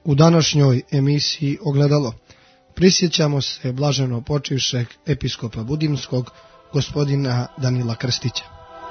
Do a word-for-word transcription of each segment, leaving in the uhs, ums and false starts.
U današnjoj emisiji Ogledalo prisjećamo se blaženo počivšeg episkopa Budimskog, gospodina Danila Krstića.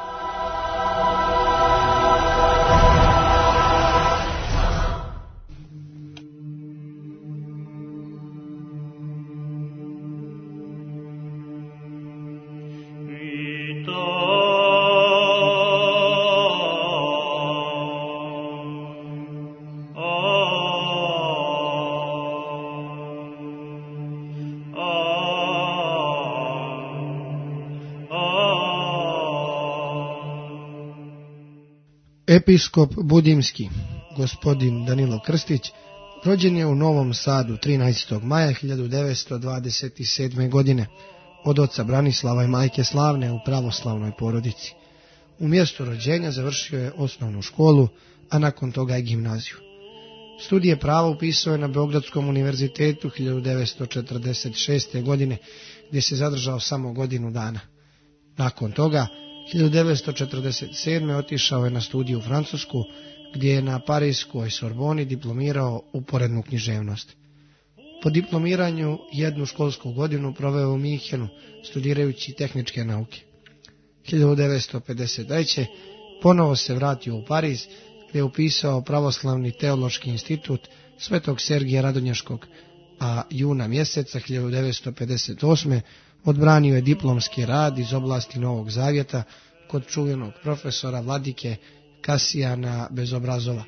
Episkop Budimski, gospodin Danilo Krstić, rođen je u Novom Sadu trinaestog maja hiljadu devetsto dvadeset sedme. godine od oca Branislava i majke Slavne u pravoslavnoj porodici. U mjestu rođenja završio je osnovnu školu, a nakon toga i gimnaziju. Studije prava upisao je na Beogradskom univerzitetu hiljadu devetsto četrdeset šeste. godine, gdje se zadržao samo godinu dana. Nakon toga hiljadu devetsto četrdeset sedme. otišao je na studiju u Francusku, gdje je na Parijskoj Sorboni diplomirao uporednu književnost. Po diplomiranju jednu školsku godinu proveo u Minhenu, studirajući tehničke nauke. hiljadu devetsto pedeset treće. ponovo se vratio u Pariz, gdje je upisao pravoslavni teološki institut Svetog Sergija Radonješkog, a juna mjeseca hiljadu devetsto pedeset osme. odbranio je diplomski rad iz oblasti Novog Zavjeta kod čuvenog profesora vladike Kasijana Bezobrazova.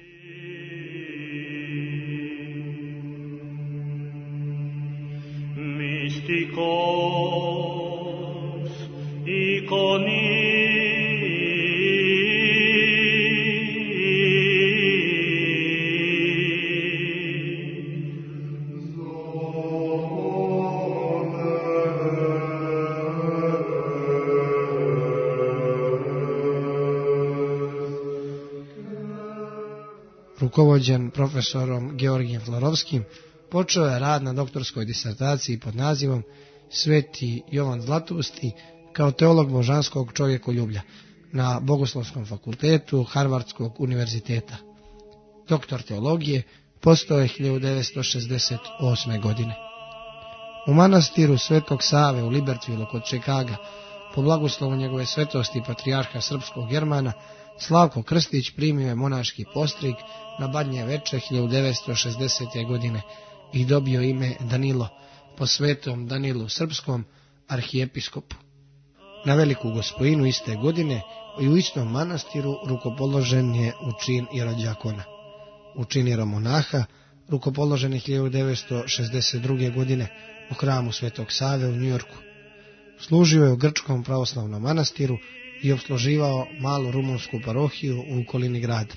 Mystikos ikonis Rukovođen profesorom Georgijem Florovskim, počeo je rad na doktorskoj disertaciji pod nazivom Sveti Jovan Zlatusti kao teolog božanskog čovjekoljublja na Bogoslovskom fakultetu Harvardskog univerziteta. Doktor teologije postao je hiljadu devetsto šezdeset osme. godine. U manastiru Svetog Save u Libertvilu kod Čikaga, po blagoslovu njegove svetosti patrijarha srpskog Germana, Slavko Krstić primio je monaški postrig na Badnje veče hiljadu devetsto šezdesete. godine i dobio ime Danilo, po svetom Danilu Srpskom, arhijepiskopu. Na Veliku Gospojinu iste godine i u istom manastiru rukopoložen je u čin ierodjakona. U čin ieromonaha rukopoložen je hiljadu devetsto šezdeset druge. godine u hramu Svetog Save u Njujorku. Služio je u Grčkom pravoslavnom manastiru i opsluživao malu rumunsku parohiju u okolini grada.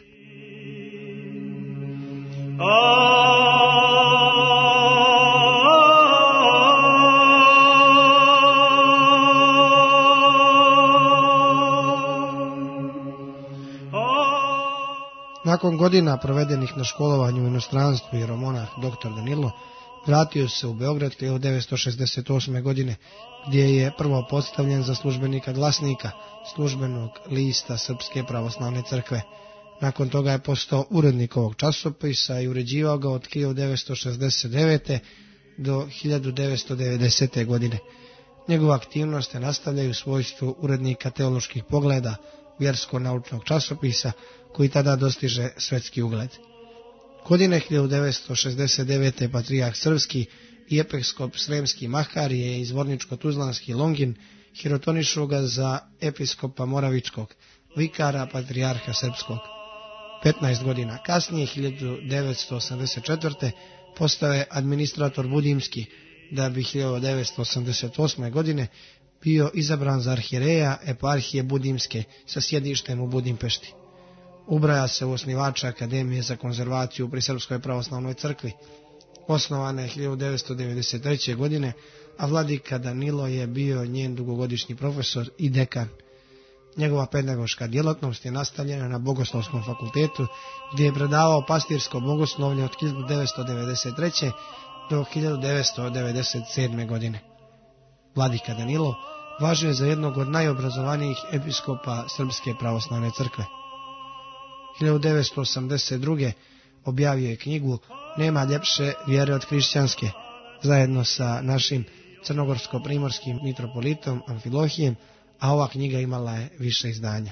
Nakon godina provedenih na školovanju u inostranstvu, ieromonah doktor Danilo vratio se u Beograd hiljadu devetsto šezdeset osme. godine, gdje je prvo postavljen za službenika glasnika, službenog lista Srpske pravoslavne crkve. Nakon toga je postao urednik ovog časopisa i uređivao ga od hiljadu devetsto šezdeset devete. do hiljadu devetsto devedesete. godine. Njegova aktivnost je nastavljaju u svojstvu urednika teoloških pogleda, vjersko-naučnog časopisa, koji tada dostiže svetski ugled. Godine hiljadu devetsto šezdeset devete. patrijarh srpski i episkop sremski Maharije i zvorničko-tuzlanski Longin hirotonišu ga za episkopa Moravičkog, vikara patrijarha srpskog. petnaest godina kasnije, hiljadu devetsto osamdeset četvrte. postao je administrator Budimski, da bi hiljadu devetsto osamdeset osme. godine bio izabran za arhijereja eparhije Budimske sa sjedištem u Budimpešti. Ubraja se u osnivača Akademije za konzervaciju pri Srpskoj pravoslavnoj crkvi. Osnovana je hiljadu devetsto devedeset treće. godine, a vladika Danilo je bio njen dugogodišnji profesor i dekan. Njegova pedagoška djelatnost je nastavljena na Bogoslovskom fakultetu, gdje je predavao pastirsko bogoslovlje od hiljadu devetsto devedeset treće. do hiljadu devetsto devedeset sedme. godine. Vladika Danilo važio je za jednog od najobrazovanijih episkopa Srpske pravoslavne crkve. hiljadu devetsto osamdeset druge. objavio je knjigu Nema ljepše vjere od hrišćanske, zajedno sa našim crnogorsko-primorskim mitropolitom Amfilohijem, a ova knjiga imala je više izdanja.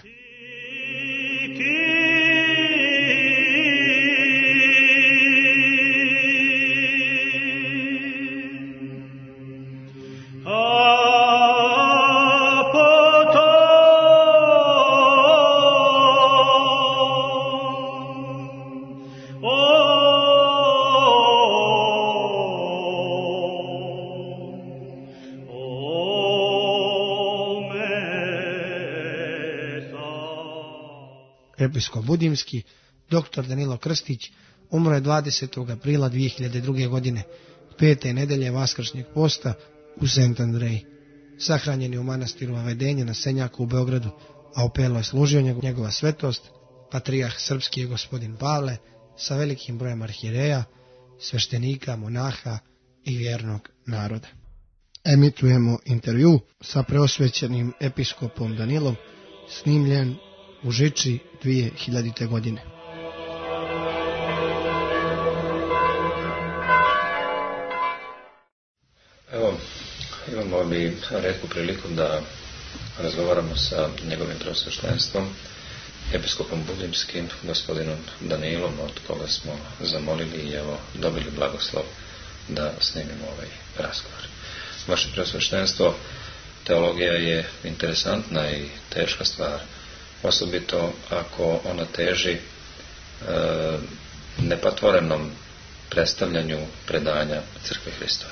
Episkop Budimski, doktor Danilo Krstić, umro je dvadesetog aprila dvije hiljade druge. godine, pete nedelje Vaskršnjeg posta u Sent Andreji. Sahranjen je u manastiru Avedenje na Senjaku u Beogradu, a u Pelo je služio njegova svetost, patrijarh srpski je gospodin Pavle, sa velikim brojem arhijereja, sveštenika, monaha i vjernog naroda. Emitujemo intervju sa preosvećenim episkopom Danilom, snimljen u Žiči dvije hiljadite. godine. Evo, imamo mi retku priliku da razgovaramo sa njegovim preosveštenstvom, episkopom Budimskim, gospodinom Danilom, od koga smo zamolili i evo dobili blagoslov da snimimo ovaj razgovor. Vaše preosveštenstvo, teologija je interesantna i teška stvar, osobito ako ona teži e, nepatvorenom predstavljanju predanja Crkve Hristove.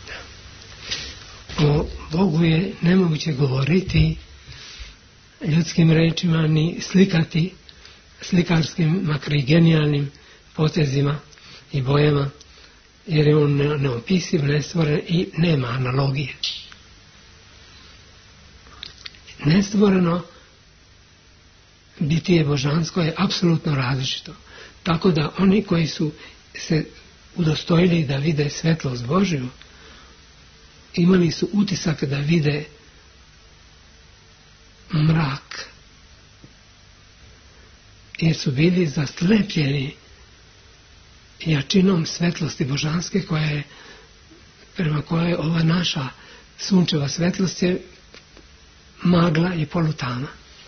O Bogu je nemoguće govoriti ljudskim rečima ni slikati slikarskim, makar i genijalnim potezima i bojama, jer je on neopisiv, nestvoren i nema analogije. Nestvoreno bitije božansko je apsolutno različito. Tako da oni koji su se udostojili da vide svetlost Božju, imali su utisak da vide mrak, jer su bili zaslepljeni jačinom svetlosti božanske, koja je, prema kojoj je ova naša sunčeva svetlost je magla i polutana.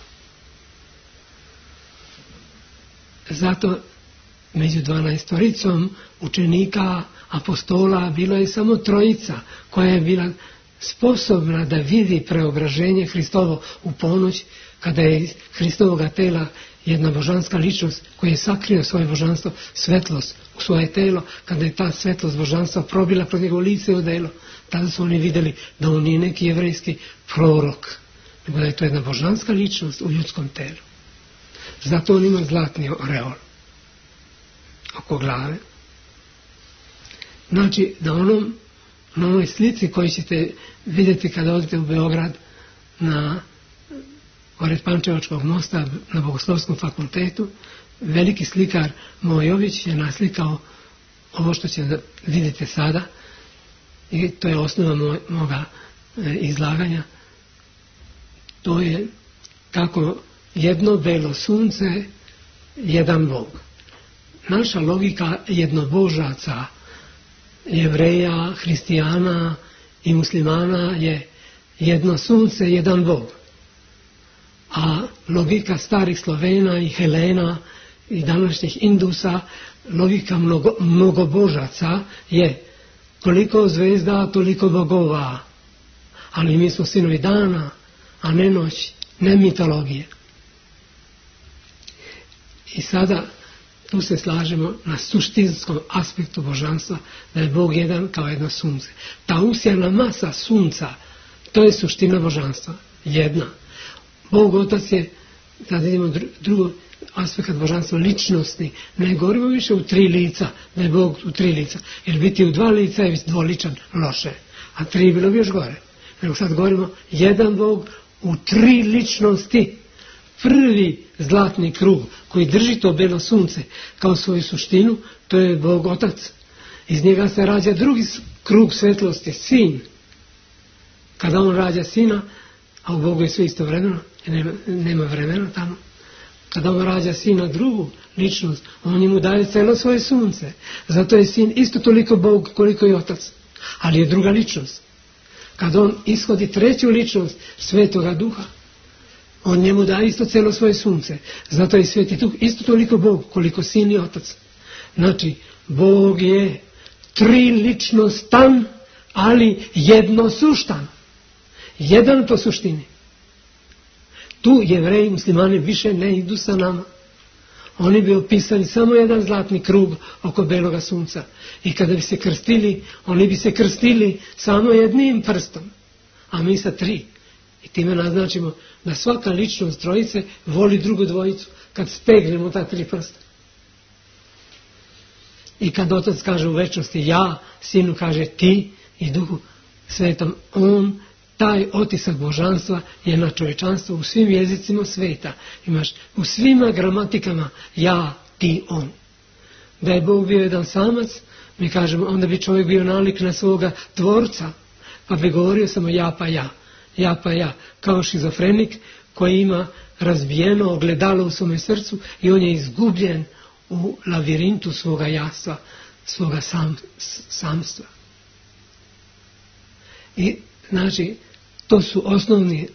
Zato među dvanaestoricom učenika apostola bilo je samo trojica koja je bila sposobna da vidi preobraženje Hristovo u ponoć, kada je iz Hristovoga tela jedna božanska ličnost koja je sakrio svoje božanstvo, svetlost u svoje telo, kada je ta svetlost božanstva probila kroz njegovo lice i odelo, tada su oni vidjeli da on nije neki jevrejski prorok, nego da je to jedna božanska ličnost u ljudskom telu. Zato on ima zlatni oreol oko glave. Znači, na onom, na onoj slici koju ćete vidjeti kada odete u Beograd na pored Pančevačkog mosta na Bogoslovskom fakultetu, veliki slikar Mojović je naslikao ovo što ćete vidjeti sada, i to je osnova moj, moga e, izlaganja. To je kako jedno belo sunce, jedan Bog. Naša logika jednobožaca, Jevreja, Hristijana i muslimana je jedno sunce, jedan Bog. A logika starih Slovena i Helena i današnjih Indusa, logika mnogo, mnogobožaca je koliko zvezda, toliko bogova. Ali mi smo sinovi dana, a ne noć, ne mitologije. I sada tu se slažemo na suštinskom aspektu božanstva, da je Bog jedan kao jedno sunce. Ta usjana masa sunca, to je suština božanstva, jedna. Bog Otac je, sad vidimo drugo aspekt božanstva, ličnosti. Ne govorimo više u tri lica, da je Bog u tri lica. Jer biti u dva lica je dvoličan, loše. A tri bilo bi još gore. Nego sad govorimo jedan Bog u tri ličnosti. Prvi zlatni krug koji drži to belo sunce kao svoju suštinu, to je Bog Otac. Iz njega se rađa drugi krug svetlosti, sin. Kada on rađa sina, a u Bogu je sve istovremeno, nema, nema vremena tamo, Kada on rađa sina drugu ličnost, on njemu daje celo svoje sunce. Zato je sin isto toliko Bog koliko i otac, ali je druga ličnost. Kada on ishodi treću ličnost Svetoga Duha, on njemu daje isto celo svoje sunce. Zato je Sveti Duh isto toliko Bog koliko sin i otac. Znači, Bog je tri ličnostan, ali jednosuštan. Jedan po suštini. Tu Jevreji i muslimani više ne idu sa nama. Oni bi opisali samo jedan zlatni krug oko beloga sunca. I kada bi se krstili, oni bi se krstili samo jednim prstom, a mi sa tri. I time naznačimo da svaka ličnost trojice voli drugu dvojicu kad stegnemo ta tri prsta. I kad otac kaže u večnosti ja, sinu kaže ti i Duhu Svetom on, taj otisak božanstva je na čovječanstvo u svim jezicima sveta. Imaš u svima gramatikama ja, ti, on. Da je Bog bio jedan samac, mi kažemo, onda bi čovjek bio nalik na svoga tvorca, pa bi govorio samo ja pa ja, ja pa ja, kao šizofrenik koji ima razbijeno ogledalo u svome srcu i on je izgubljen u lavirintu svoga jastva, svoga sam, samstva. I znači, to su osnovni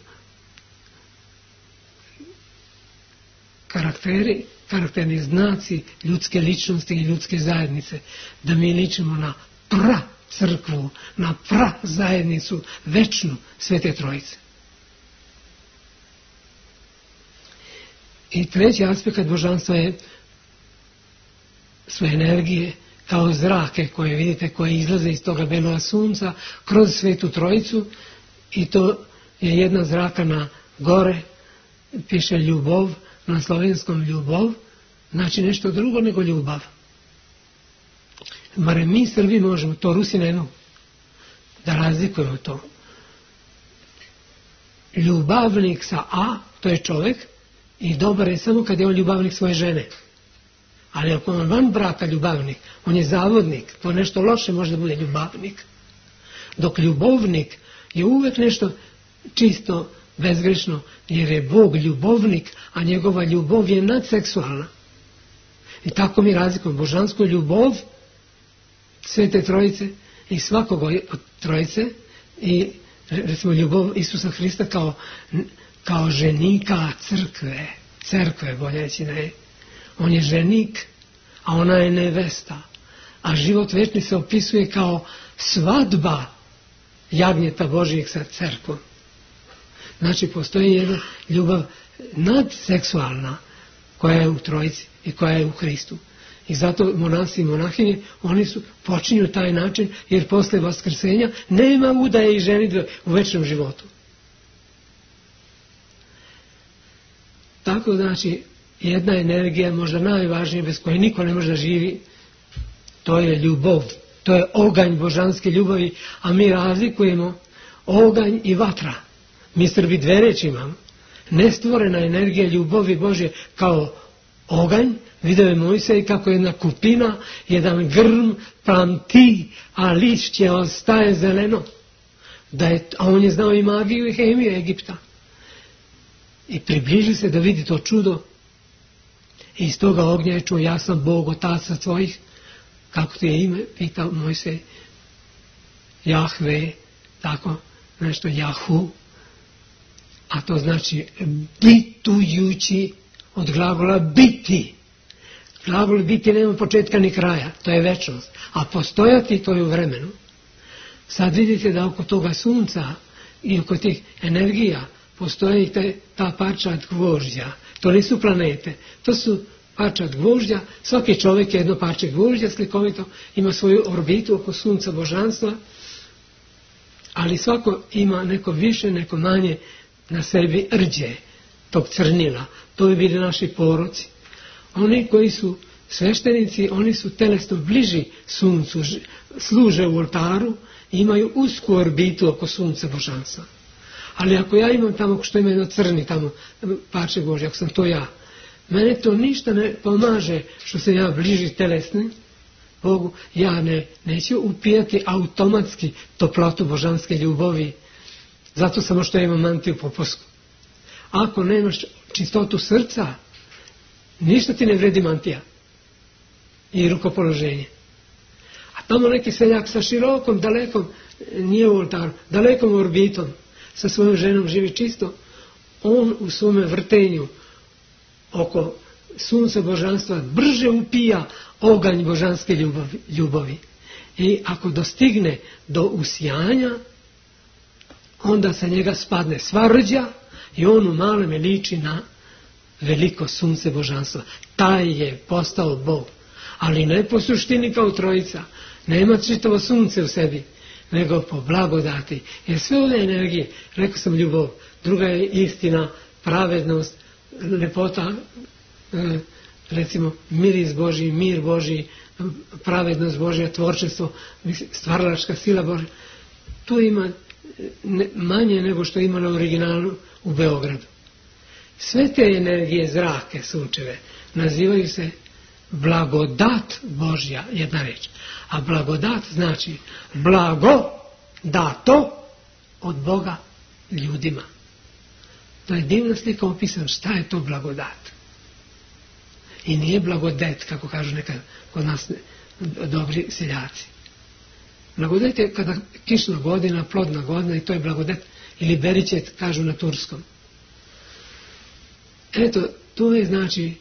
karakteri, karakterni znaci ljudske ličnosti i ljudske zajednice. Da mi ličimo na pra crkvu, na pra zajednicu večnu Svete Trojice. I treći aspekt božanstva je sve energije kao zrake koje vidite, koje izlaze iz toga beloga sunca kroz Svetu Trojicu. I to je jedna zraka na gore, piše ljubov, na slovenskom ljubov, znači nešto drugo nego ljubav. Bare mi Srbi možemo, to Rusi ne mogu, da razlikujemo to. Ljubavnik sa A, to je čovjek, i dobar je samo kad je on ljubavnik svoje žene. Ali ako on van braka ljubavnik, on je zavodnik, to nešto loše može da bude ljubavnik. Dok ljubovnik je uvijek nešto čisto bezgrešno, jer je Bog ljubovnik, a njegova ljubav je nadseksualna. I tako mi razlikujemo božansku ljubav Svete Trojice i svakog od Trojice i recimo ljubav Isusa Hrista kao, kao ženika crkve, crkve bolje reći da je. On je ženik, a ona je nevesta. A život večni se opisuje kao svadba jagnjeta Božijeg sa crkvom. Znači, postoji jedna ljubav nadseksualna koja je u Trojici i koja je u Hristu. I zato monasi i monahinje, oni su počinju taj način, jer posle vaskrsenja nema udaje i ženidbe u večnom životu. Tako znači, jedna energija, možda najvažnija, bez koje niko ne može da živi, to je ljubav. To je oganj božanske ljubavi, a mi razlikujemo oganj i vatra. Mi Srbi dve reči imamo. Nestvorena energija ljubavi Božje kao oganj, video je Mojsej kako jedna kupina, jedan grm plamti, a lišće ostaje zeleno. Da je, a on je znao i magiju i hemiju Egipta. I približi se da vidi to čudo. I iz toga ognja je čuo, ja sam Bog otaca tvojih. Kako ti je ime? Pitao Mojsej. Jahve, tako nešto, Jahu. A to znači bitujući od glagola biti. Glagol biti nema početka ni kraja, to je večnost. A postojati to je u vremenu. Sad vidite da oko toga sunca i oko tih energija postoji te, ta parčad gvožđa. To nisu planete, to su parčad gvožđa. Svaki čovjek je jedno parče gvožđa, slikovito ima svoju orbitu oko sunca božanstva, ali svako ima neko više, neko manje na sebi rđe tog crnila. To bi bili naši poroci. Oni koji su sveštenici, oni su telesno bliži suncu, služe u oltaru i imaju usku orbitu oko sunca božanstva. Ali ako ja imam tamo što ima jedno crni tamo parče Božje, ako sam to ja, mene to ništa ne pomaže što se ja bliži telesni Bogu, ja ne, neću upijati automatski toplotu božanske ljubavi, zato samo što imam mantiju po posku. Ako nemaš čistotu srca, Ništa ti ne vredi mantija i rukopoloženje. A tamo neki seljak sa širokom, dalekom, nije u oltaru, dalekom orbitom, sa svojom ženom živi čisto, on u svome vrtenju oko sunca božanstva brže upija oganj božanske ljubavi, ljubavi. I ako dostigne do usijanja, onda sa njega spadne sva rđa i on u malome liči na veliko sunce božanstva. Taj je postao Bog. Ali ne po suštini kao trojica. Nema čitavo sunce u sebi, nego po blagodati. Jer sve ove energije, rekao sam ljubav, druga je istina, pravednost, lepota, recimo miris Božji, mir Božji, pravednost Božja, tvorčestvo, stvaralačka sila Božja. Tu ima manje nego što ima na originalu u Beogradu. Sve te energije, zrake, sunčeve, nazivaju se blagodat Božja, jedna reč. A blagodat znači blago dato od Boga ljudima. To je divna slika opisana šta je to blagodat. I nije blagodet, kako kažu nekad kod nas dobri seljaci. Blagodet je kada kišna godina, plodna godina i to je blagodet. Ili beričet, kažu na turskom. Eto, to je znači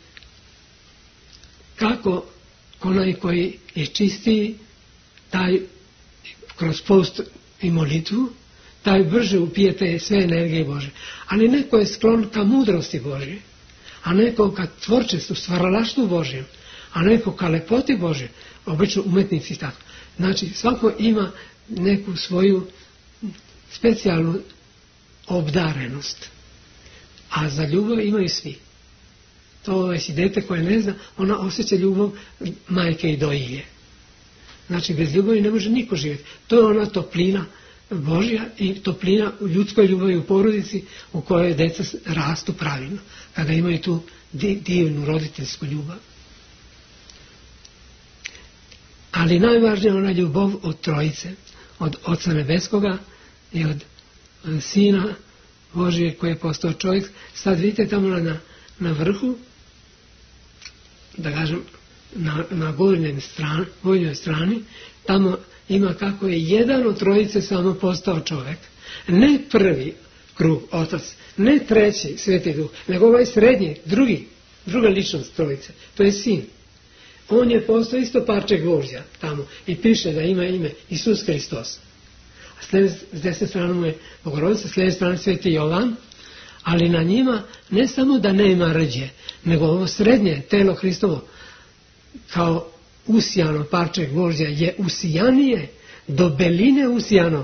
kako onaj koji je čistiji, taj kroz post i molitvu, taj brže upije te sve energije Bože. Ali neko je sklon ka mudrosti Božje, a neko ka tvorčestvu, stvaralaštvu Božjem, a neko ka lepoti Božje, obično umetnici tako. Znači, svako ima neku svoju specijalnu obdarenost. A za ljubav imaju svi. To je si dete koje ne zna, ona osjeća ljubav majke i dojilje. Znači, bez ljubavi ne može niko živjeti. To je ona toplina Božja i toplina u ljudskoj ljubavi u porodici u kojoj deca rastu pravilno. Kada imaju tu divnu roditeljsku ljubav. Ali najvažnija je ona ljubav od trojice, od Oca Nebeskoga i od Sina Božije koji je postao čovjek. Sad vidite tamo na, na vrhu, da kažem, na, na gornjoj strani, gornjoj strani, tamo ima kako je jedan od trojice samo postao čovjek. Ne prvi krug, Otac, ne treći Sveti Duh, nego ovaj srednji, drugi, druga ličnost trojice, to je Sin. On je postao isto parče gvožđa tamo i piše da ima ime Isus Hristos. A s desne strane mu je Bogorodica, s lijeve strane Sveti Jovan, ali na njima ne samo da nema rđe, nego ovo srednje telo Hristovo kao usijano parče gvožđa je usijanije, do beline usijano,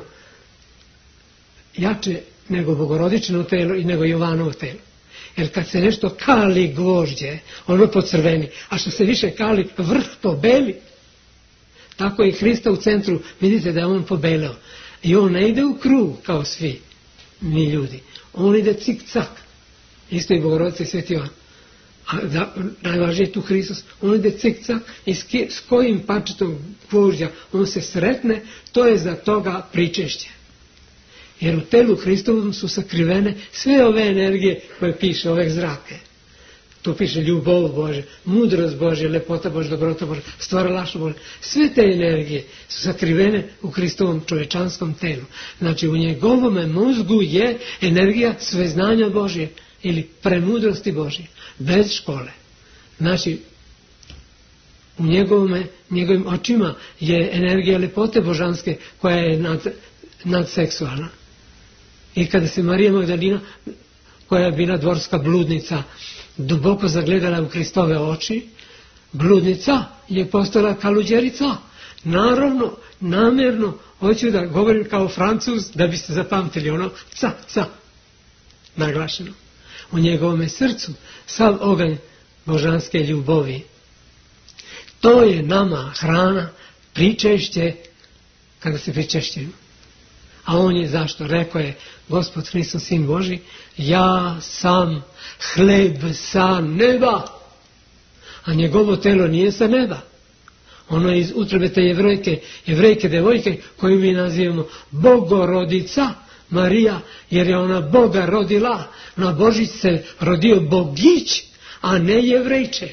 jače nego Bogorodičino telo i nego Jovanovo telo. Jer kad se nešto kali gvožđe, ono pocrveni, a što se više kali, vrh pobeli. Tako i Hrista u centru, vidite da je on pobeleo. I on ne ide u krug kao svi mi ljudi. On ide cik-cak. Isto i Bogorodica i Sveti Jovan. A da, najvažnije je tu Hristos. On ide cik-cak i s, ki, s kojim parčetom gvožđa on se sretne, to je za toga pričešće. Jer u telu Hristovom su sakrivene sve ove energije koje piše, ove zrake. To piše ljubav Bože, mudrost Bože, lepota Bože, dobrota Bože, stvaralaštvo Bože. Sve te energije su sakrivene u Hristovom čovečanskom telu. Znači u njegovome mozgu je energija sveznanja Božje ili premudrosti Božje, bez škole. Znači u njegovome, njegovim očima je energija lepote božanske koja je nad, nadseksualna. I kada se Marija Magdalina, koja je bila dvorska bludnica, duboko zagledala u Hristove oči, bludnica je postala kaluđerica. Naravno, namjerno, hoću da govorim kao Francuz, da biste zapamtili ono ca, ca, naglašeno. U njegovome srcu sav oganj božanske ljubavi. To je nama hrana, pričešće, kada se pričešćujemo. A on je zašto? Rekao je Gospod Hristos, Sin Boži, ja sam hleb sa neba. A njegovo telo nije sa neba. Ono je iz utrobe te jevrejke, jevrejke devojke koju mi nazivamo Bogorodica Marija, jer je ona Boga rodila. Na Božić se rodio Bogić, a ne Jevrejče,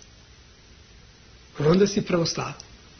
onda si pravoslavan.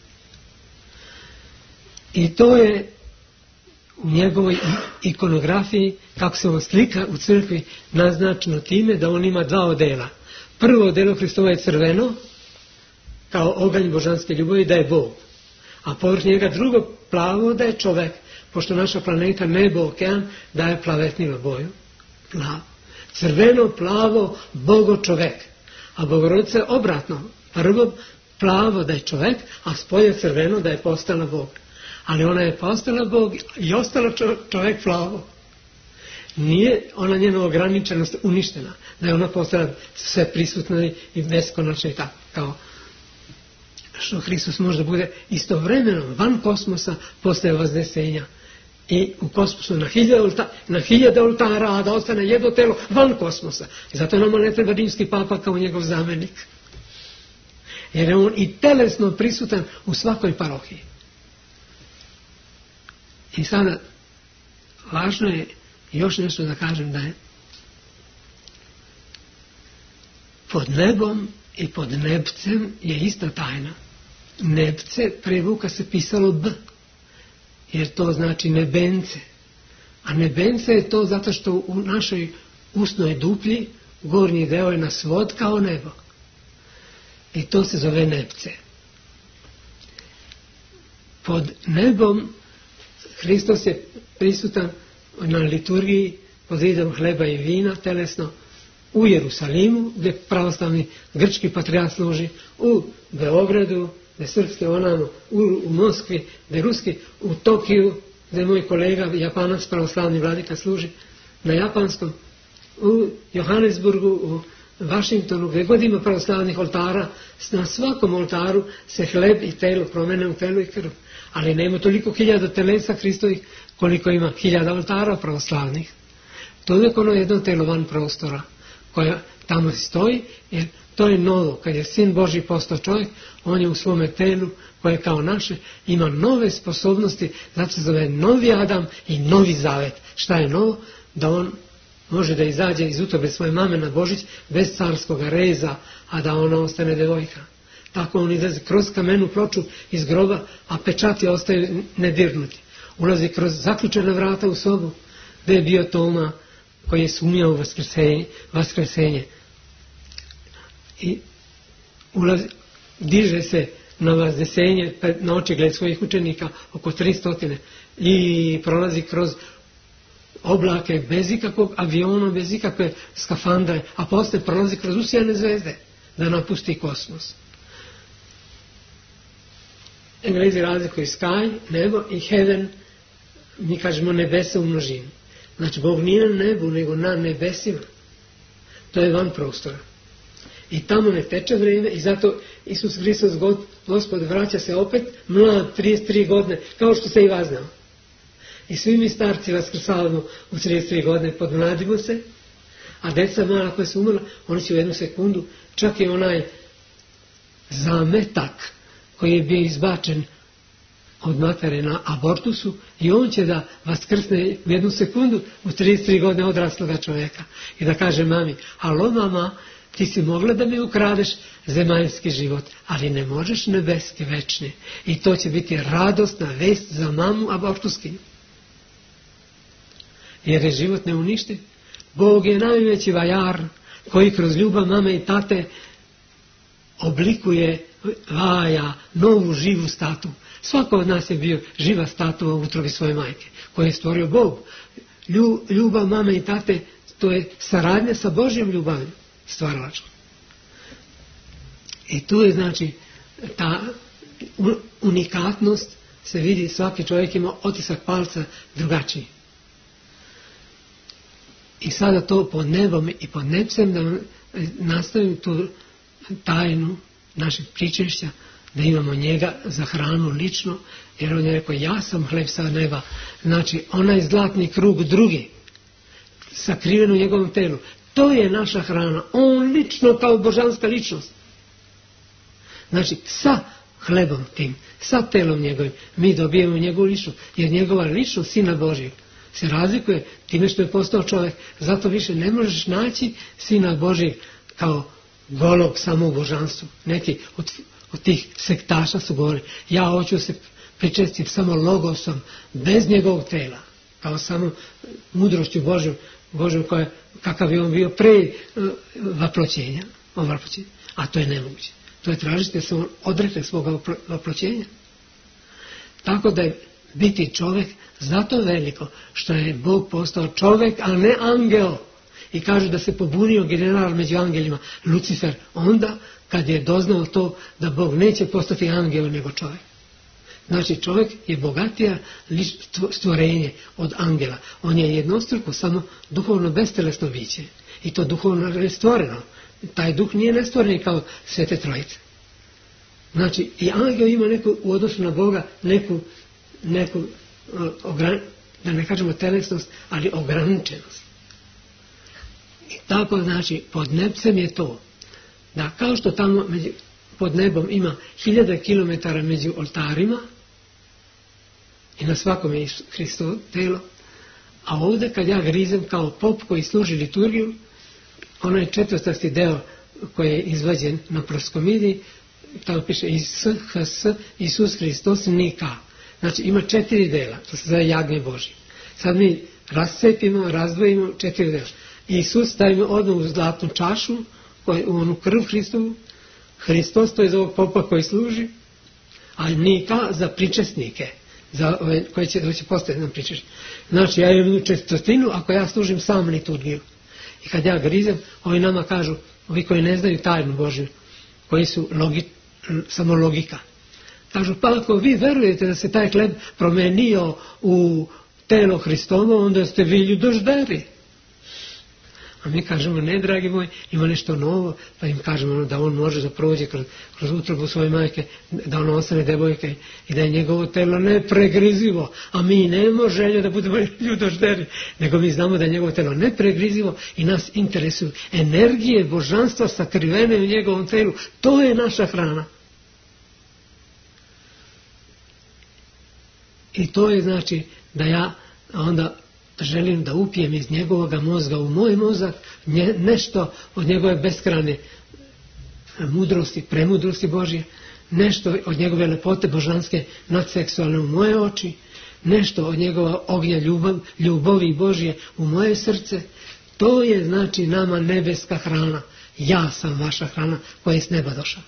I to je u njegovoj ikonografiji, kako se on slika u crkvi, naznačeno time da on ima dva odela. Prvo odelo Hristova je crveno, kao oganj božanske ljubavi, da je Bog. A povrh njega drugo plavo, da je čovek, pošto naša planeta, nebo, okean, daje plavetniju boju. Plavo. Crveno, plavo, Bogo čovek. A Bogorodica je obratno. Prvo plavo da je čovek, a spolje crveno da je postala Bog. Ali ona je postala Bog i ostala čovek plavo. Nije ona njena ograničenost uništena, da je ona postala sve prisutna i beskonačna i tako, kao što Hristos može da bude istovremeno van kosmosa posle vaznesenja i u kosmosu na hiljade oltara, na hiljade oltara, a da ostane jedno telo van kosmosa. I zato nama ne treba rimski papa kao njegov zamenik. Jer je on i telesno prisutan u svakoj parohiji. I sada, važno je još nešto da kažem, da je pod nebom i pod nebcem je ista tajna. Nebce prevuka se pisalo B, jer to znači nebence. A nebence je to zato što u našoj usnoj duplji gornji deo je na svod kao nebo. I to se zove nebce. Pod nebom Hristos je prisutan na liturgiji pod vidom hleba i vina, telesno, u Jerusalimu, gdje pravoslavni grčki patrijarh služi, u Beogradu, gdje srpski onamo, u, u Moskvi, gdje ruski, u Tokiju, gdje moj kolega Japanac pravoslavni vladika služi, na japanskom, u Johannesburgu, u Vašingtonu, gdje god ima pravoslavnih oltara, na svakom oltaru se hleb i telo promene u telo i krv. Ali nema toliko hiljada telesa Hristovih koliko ima hiljada oltara pravoslavnih. To je ono jedno telo van prostora koje tamo stoji, jer to je novo. Kad je Sin Božji postao čovjek, on je u svome telu koje kao naše ima nove sposobnosti, zato se zove novi Adam i novi zavet. Šta je novo? Da on može da izađe iz utrobe svoje mame na Božić bez carskog reza, a da ona ostane devojka. Tako on ide kroz kamenu ploču iz groba, a pečati ostaju nedirnuti. Ulazi kroz zaključena vrata u sobu, gdje je bio Toma koji je sumnjao u vaskrsenje, vaskrsenje. I ulazi, diže se na vaznesenje na očigled svojih učenika oko tristo i prolazi kroz oblake bez ikakvog aviona, bez ikakve skafandre, a posle prolazi kroz usijane zvezde da napusti kosmos. Englezi razlikuju sky, nebo i heaven, mi kažemo nebesa u množini. Znači, Bog nije na nebu, nego na nebesima. To je van prostora. I tamo ne teče vrijeme i zato Isus Hristos, Gospod, vraća se opet mlad, trideset tri godine, kao što se i vas znao. I svi mi starci vaskrsavamo u trideset tri godine, podmladimo se, a deca mala koja su umrla, oni će u jednu sekundu, čak i onaj zametak koji je bio izbačen od matere na abortusu, i on će da vaskrsne u jednu sekundu u trideset tri godine odrasloga čovjeka i da kaže mami, alo mama, ti si mogla da mi ukradeš zemaljski život, ali ne možeš nebeski večni. I to će biti radosna vest za mamu abortuskinju. Jer je život neuništiv. Bog je najveći vajar koji kroz ljubav mame i tate oblikuje, vaja novu živu statu. Svako od nas je bio živa statua u utrobi svoje majke, koju je stvorio Bog. Ljubav mame i tate, to je saradnja sa Božjom ljubavljom stvaralačkom. I tu je, znači, ta unikatnost se vidi, svaki čovjek ima otisak palca drugačiji. I sada to pod nebom i pod nebcem da nastavim tu tajnu našeg pričešća, da imamo njega za hranu lično, jer on je rekao, ja sam hleb sa neba. Znači, onaj zlatni krug drugi, sakriven u njegovom telu, to je naša hrana. On lično kao božanska ličnost. Znači, sa hlebom tim, sa telom njegovim, mi dobijemo njegovu ličnost, jer njegova ličnost, Sina Božijeg, se razlikuje time što je postao čovjek. Zato više ne možeš naći Sina Božijeg kao golog samo božanstvo. Neki od, od tih sektaša su govorili, ja hoću se pričestiti samo logosom, bez njegovog tela, kao samo mudrošću Božjom, Božjom koja, kakav je on bio pre uh, vaploćenja, vaploćenja. A to je nemoguće. To je tražiti da se on odrekne svoga vaploćenja. Tako da je biti čovjek zato veliko što je Bog postao čovjek, a ne angel. I kaže da se pobunio general među angelima, Lucifer, onda kad je doznao to da Bog neće postati angel nego čovjek. Znači čovjek je bogatija stvorenje od angela. On je jednostruko samo duhovno bestelesno biće. I to duhovno je stvoreno. Taj duh nije nestvoren kao Svete Trojice. Znači i angel ima neku u odnosu na Boga neku, neku ogran, da ne kažemo telesnost, ali ograničenost. I tako znači pod nebcem je to da kao što tamo među, pod nebom ima hiljada kilometara među oltarima i na svakom je Hristovo telo, a ovdje kad ja grizem kao pop koji služi liturgiju, onaj četvrtasti deo koji je izvađen na proskomidiji, tamo piše Isus Hristos Nika. Znači ima četiri dela, to se zove jagnje Božje. Sad mi rascepimo, razdvojimo četiri dela. Isus stavimo odmah u zlatnu čašu, u onu krv Hristovu, Hristos to je za ovog popa koji služi, a Nika za pričesnike, za ove koje će doći postaviti na pričešće. Znači ja imam jednu četvrtinu ako ja služim sam liturgiju. I kad ja grizem, ovi nama kažu, ovi koji ne znaju tajnu Božju, koji su logi, samo logika. Kažu, pa ako vi verujete da se taj hleb promenio u telo Hristovo, onda ste vi ljudožderi. A mi kažemo, ne, dragi moji, ima nešto novo, pa im kažemo da on može da prođe kroz, kroz utrobu svoje majke, da on ostane devojke i da je njegovo telo nepregrizivo. A mi nemamo želje da budemo ljudožderi, nego mi znamo da je njegovo telo nepregrizivo i nas interesuju energije božanstva sakrivene u njegovom telu. To je naša hrana. I to je znači da ja onda želim da upijem iz njegovog mozga u moj mozak nje, nešto od njegove beskrajne mudrosti, premudrosti Božje, nešto od njegove lepote božanske nadseksualne u moje oči, nešto od njegova ognja ljubav, ljubavi Božje u moje srce. To je znači nama nebeska hrana. Ja sam vaša hrana koja je s neba došla.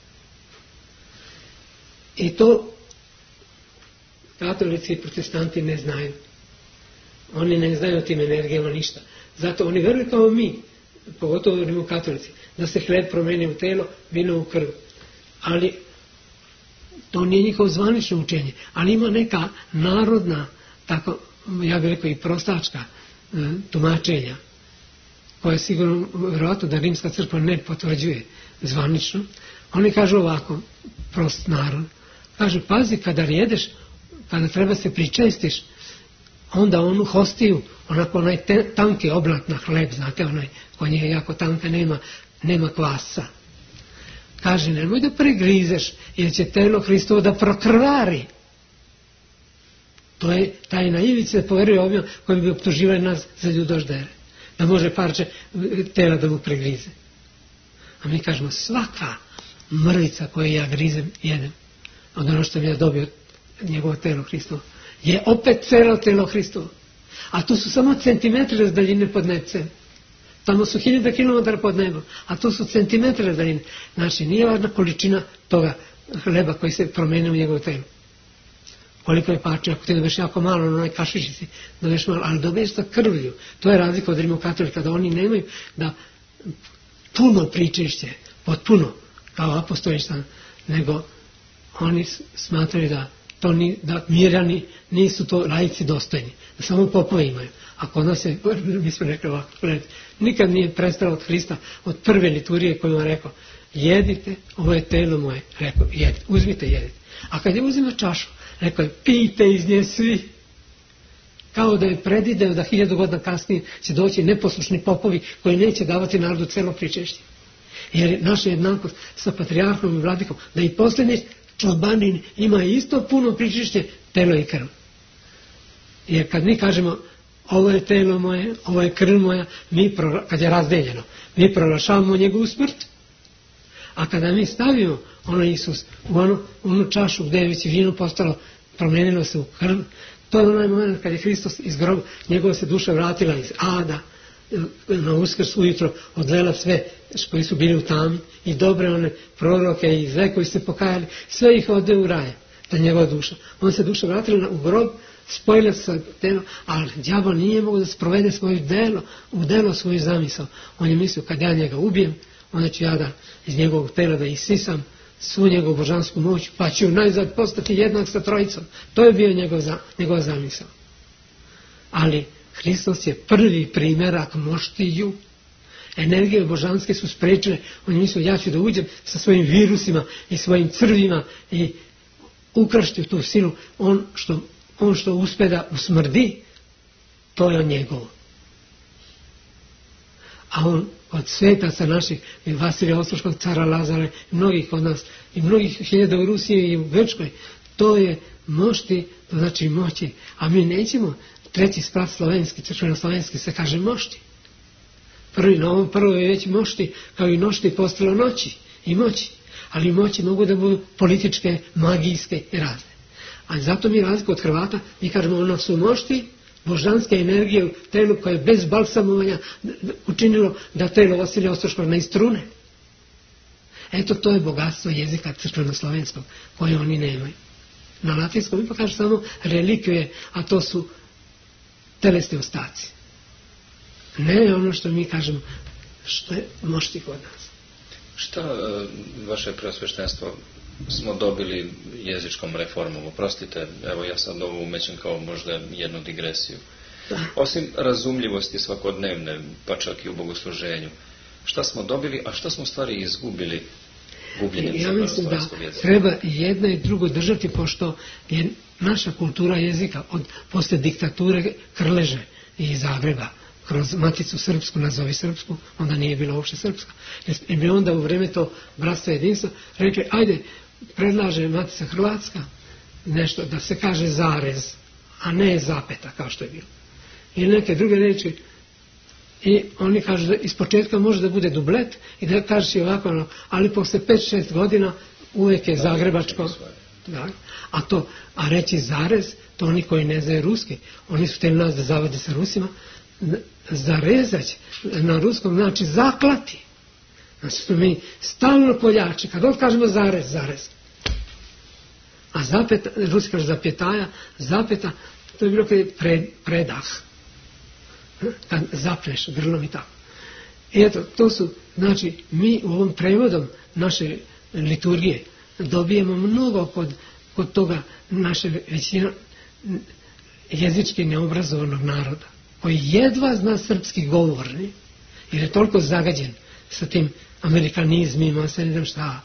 I to katolici i protestanti ne znaju. Oni ne znaju o tim energijama ništa. Zato oni veruju kao mi, pogotovo katolici, da se hleb promeni u telo, vino u krv. Ali to nije njihovo zvanično učenje. Ali ima neka narodna, tako, ja bih rekao i prostačka e, tumačenja, koje sigurno, vjerojatno da Rimska crkva ne potvrđuje zvanično. Oni kažu ovako, prost narod, kažu, pazi, kada jedeš, kada treba se pričestiš, onda onu hostiju, onako onaj te, tanki oblat na hleb, znate, onaj koji je jako tanka, nema, nema kvasa. Kaže, nemoj da pregrizeš, jer će telo Hristovo da prokrvari. To je taj naivici da poveruje ovima koji bi optuživali nas za ljudoždere. Da može parče tela da mu pregrize. A mi kažemo, svaka mrvica koju ja grizem, jedem, od ono što mi ja dobio njegovo telo Hristovo, je opet celo telo Hristovo. A tu su samo centimetri razdaljine pod nebcem. Tamo su hiljada kilometara pod nebom, a tu su centimetri razdaljine. Znači, nije važna količina toga hleba koji se promeni u njegovo telo. Koliko je parče, ako ti dobiješ jako malo, na onoj kašičici, dobiješ malo, ali dobiješ sa krvlju. To je razlika od rimokatolika, da oni nemaju da puno pričešće, potpuno, kao apostoličan, nego oni smatraju da to ni, da mirjani nisu to laici dostojni, da samo popovi imaju. A kod nas je, mi smo rekli ovako, nikad nije prestao od Hrista, od prve liturgije koju vam rekao, jedite, ovo je telo moje, rekao, jedite, uzmite, jedite. A kad je uzima čašu, rekao je, pijte iz nje svi. Kao da je predvideo da hiljadu godina kasnije će doći neposlušni popovi koji neće davati narodu celo pričešće. Jer je naša jednakost sa patrijarhom i vladikom, da i posljednji čobanin ima isto puno pričešće, telo i krv. Jer kad mi kažemo, ovo je telo moje, ovo je krv moja, mi, kad je razdeljeno, mi proglašavamo njegovu smrt, A kada mi stavimo ono Isus u onu, onu čašu gdje je već vino postalo, promijenilo se u krv, to je onaj moment kad je Hristos iz groba, njegova se duša vratila iz Ada, na Uskrs ujutro odlela sve koji su bili u tami i dobre one proroke i sve koji se pokajali, sve ih ode u raje, ta njegova duša. On se duša vratila u grob, spojila se sa delom, ali đavo nije mogo da sprovede svoje delo, u delo svoju zamisao. On je mislio, kad ja njega ubijem, onda ću ja da iz njegovog tela da isisam svu njegovu božansku moć, pa ću najzad postati jednak sa trojicom. To je bio njegov, njegova zamisao. Ali Hristos je prvi primjerak moštiju. Energije božanske su sprečile. On je mislio, ja ću da uđem sa svojim virusima i svojim crvima i ukršti tu silu. On što, on što uspe da usmrdi, to je on njegovo. A on od svetaca naših, i Vasilija Ostroškog, cara Lazara, i mnogih od nas, i mnogih hiljada u Rusiji i u Grčkoj, to je mošti, to znači moći. A mi nećemo, treći sprat slovenski, crkveno-slovenski se kaže mošti. Prvi, na ovom prvo je već mošti, kao i nošti postalo noći i moći. Ali moći mogu da budu političke, magijske i razne. A zato mi razliku od Hrvata, mi kažemo ono su mošti, božanske energije u telu koje je bez balsamovanja učinilo da telo Vasilija Ostroškog ne istrune. Eto, to je bogatstvo jezika crkveno-slovenskog koje oni nemaju. Na latinskom ipak kaže samo relikvije, a to su telesni ostaci. Ne ono što mi kažemo, što je mošti kod nas. Šta vaše preosveštenstvo smo dobili jezičkom reformom? Oprostite, evo ja sad ovo umećem kao možda jednu digresiju. Da. Osim razumljivosti svakodnevne, pa čak i u bogosluženju, šta smo dobili, a šta smo u stvari izgubili gubljenjem ja mislim da jezika? Treba jedno i drugo držati, pošto je naša kultura jezika od posle diktature Krleže i Zagreba kroz Maticu Srpsku, nazovi Srpsku, onda nije bilo uopšte Srpska. I bi onda u vreme to bratstva jedinstva rekli, ajde, predlaže Matica Hrvatska nešto da se kaže zarez, a ne zapeta kao što je bilo. I neke druge reči, i oni kažu da iz početka može da bude dublet i da kažeš i ovako, ali posle pet šest godina uvijek je zagrebačko. Da, a to, a reći zarez, to oni koji ne znaju ruski, oni su htjeli nas da zavade sa Rusima, zarezać na ruskom znači zaklati. Znači smo mi stalno poljači, kad god kažemo zarez, zarez. A zapeta, ruski kaže zapjetaja, zapeta, to je bilo kada je pred, predah. Kad zapneš grlom i tako. I eto, to su, znači, mi u ovom prevodom naše liturgije dobijemo mnogo kod, kod toga naše većina jezički neobrazovanog naroda, koji jedva zna srpski govorni, jer je toliko zagađen sa tim amerikanizmima, sve ne znam šta.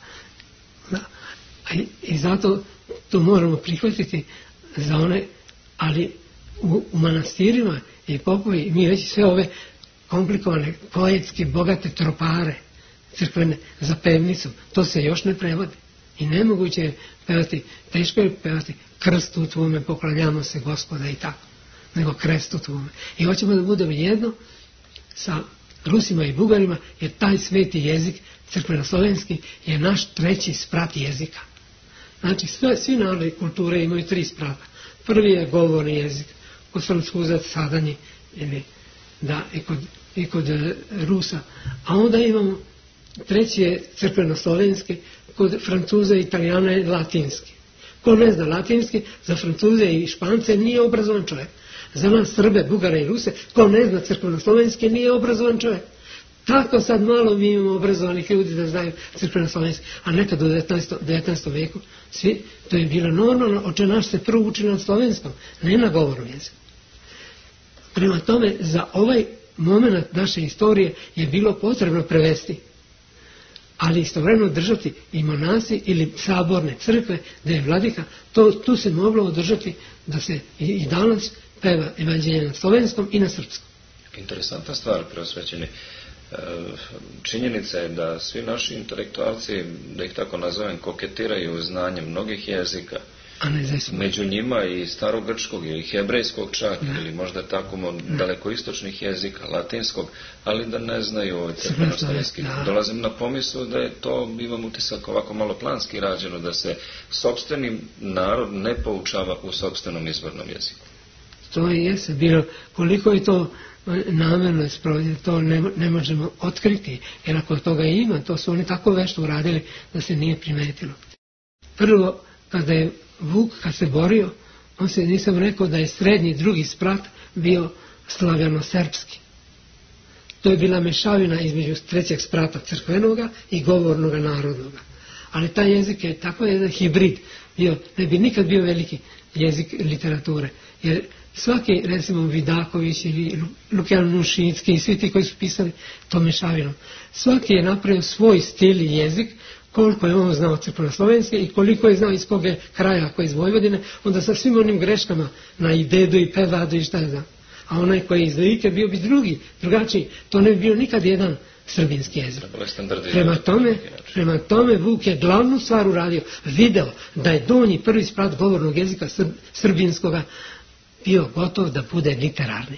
I, i zato to moramo prihvatiti za one, ali u, u manastirima i popovi, mi već sve ove komplikovane, poetske, bogate tropare, crkvene, za pevnicu, to se još ne prevodi. I nemoguće je pevati, teško je pevati krst u tvome, poklanjamo se Gospoda i tako, nego krest u tvome. I hoćemo da budemo jedno sa Rusima i Bugarima, jer taj sveti jezik, crkveno-slovenski, je naš treći sprat jezika. Znači, sve, svi narodi kulture imaju tri sprata. Prvi je govorni jezik, kod Francuza sadanji, ili da, i kod, i kod Rusa. A onda imamo, treći je crkveno-slovenski, kod Francuza i Italijana je latinski. Ko ne zna latinski, za Francuze i Špance nije obrazovan čovjek. Za nas Srbe, Bugare i Ruse, ko ne zna crkveno-slovenski nije obrazovan čovjek. Tako sad malo mi imamo obrazovanih ljudi da znaju crkveno-slovenski. A nekad u devetnaestom veku, svi, to je bilo normalno, oče naš se prvo učili na slovenskom, ne na govornom jeziku. Prema tome, za ovaj moment naše istorije je bilo potrebno prevesti, ali istovremeno držati i monasi ili saborne crkve, da je vladika, to, tu se moglo održati da se i, i danas peva evanđelje na slovenskom i na srpskom. Interesantna stvar, preosvećeni. Činjenica je da svi naši intelektualci, da ih tako nazovem, koketiraju znanjem mnogih jezika a ne za svoj. Među njima i starogrčkog ili hebrejskog čak, da. Ili možda tako daleko istočnih jezika, latinskog, ali da ne znaju ovaj crkveno-slovenski. Dolazim na pomislu da je to, imam utisak, ovako malo planski rađeno, da se sopstveni narod ne poučava u sopstvenom izvornom jeziku. To je jeste bilo, koliko je to namjerno sprovedeno, to ne, ne možemo otkriti, jer ako toga ima, to su oni tako vešto uradili da se nije primetilo. Prvo, kada je Vuk, kad se borio, on se, nisam rekao da je srednji drugi sprat bio slavjano-srpski. To je bila mešavina između trećeg sprata crkvenoga i govornoga narodnoga. Ali taj jezik je tako jedan hibrid bio, ne bi nikad bio veliki jezik literature, jer svaki, recimo, Vidaković ili Lukijan Nušinski i svi ti koji su pisali to mešavinom, svaki je napravio svoj stil i jezik, koliko je on znao crkveno-slovenski i koliko je znao iz kog je kraja, ako je iz Vojvodine, onda sa svim onim greškama na i dedu i pevadu i šta je znam. A onaj koji je iz Like bio bi drugi, drugačiji. To ne bi bio nikad jedan srbinski jezik. Prema tome, prema tome Vuk je glavnu stvar uradio, video da je donji prvi sprat govornog jezika srb, srbinskoga bio gotov da bude literarni.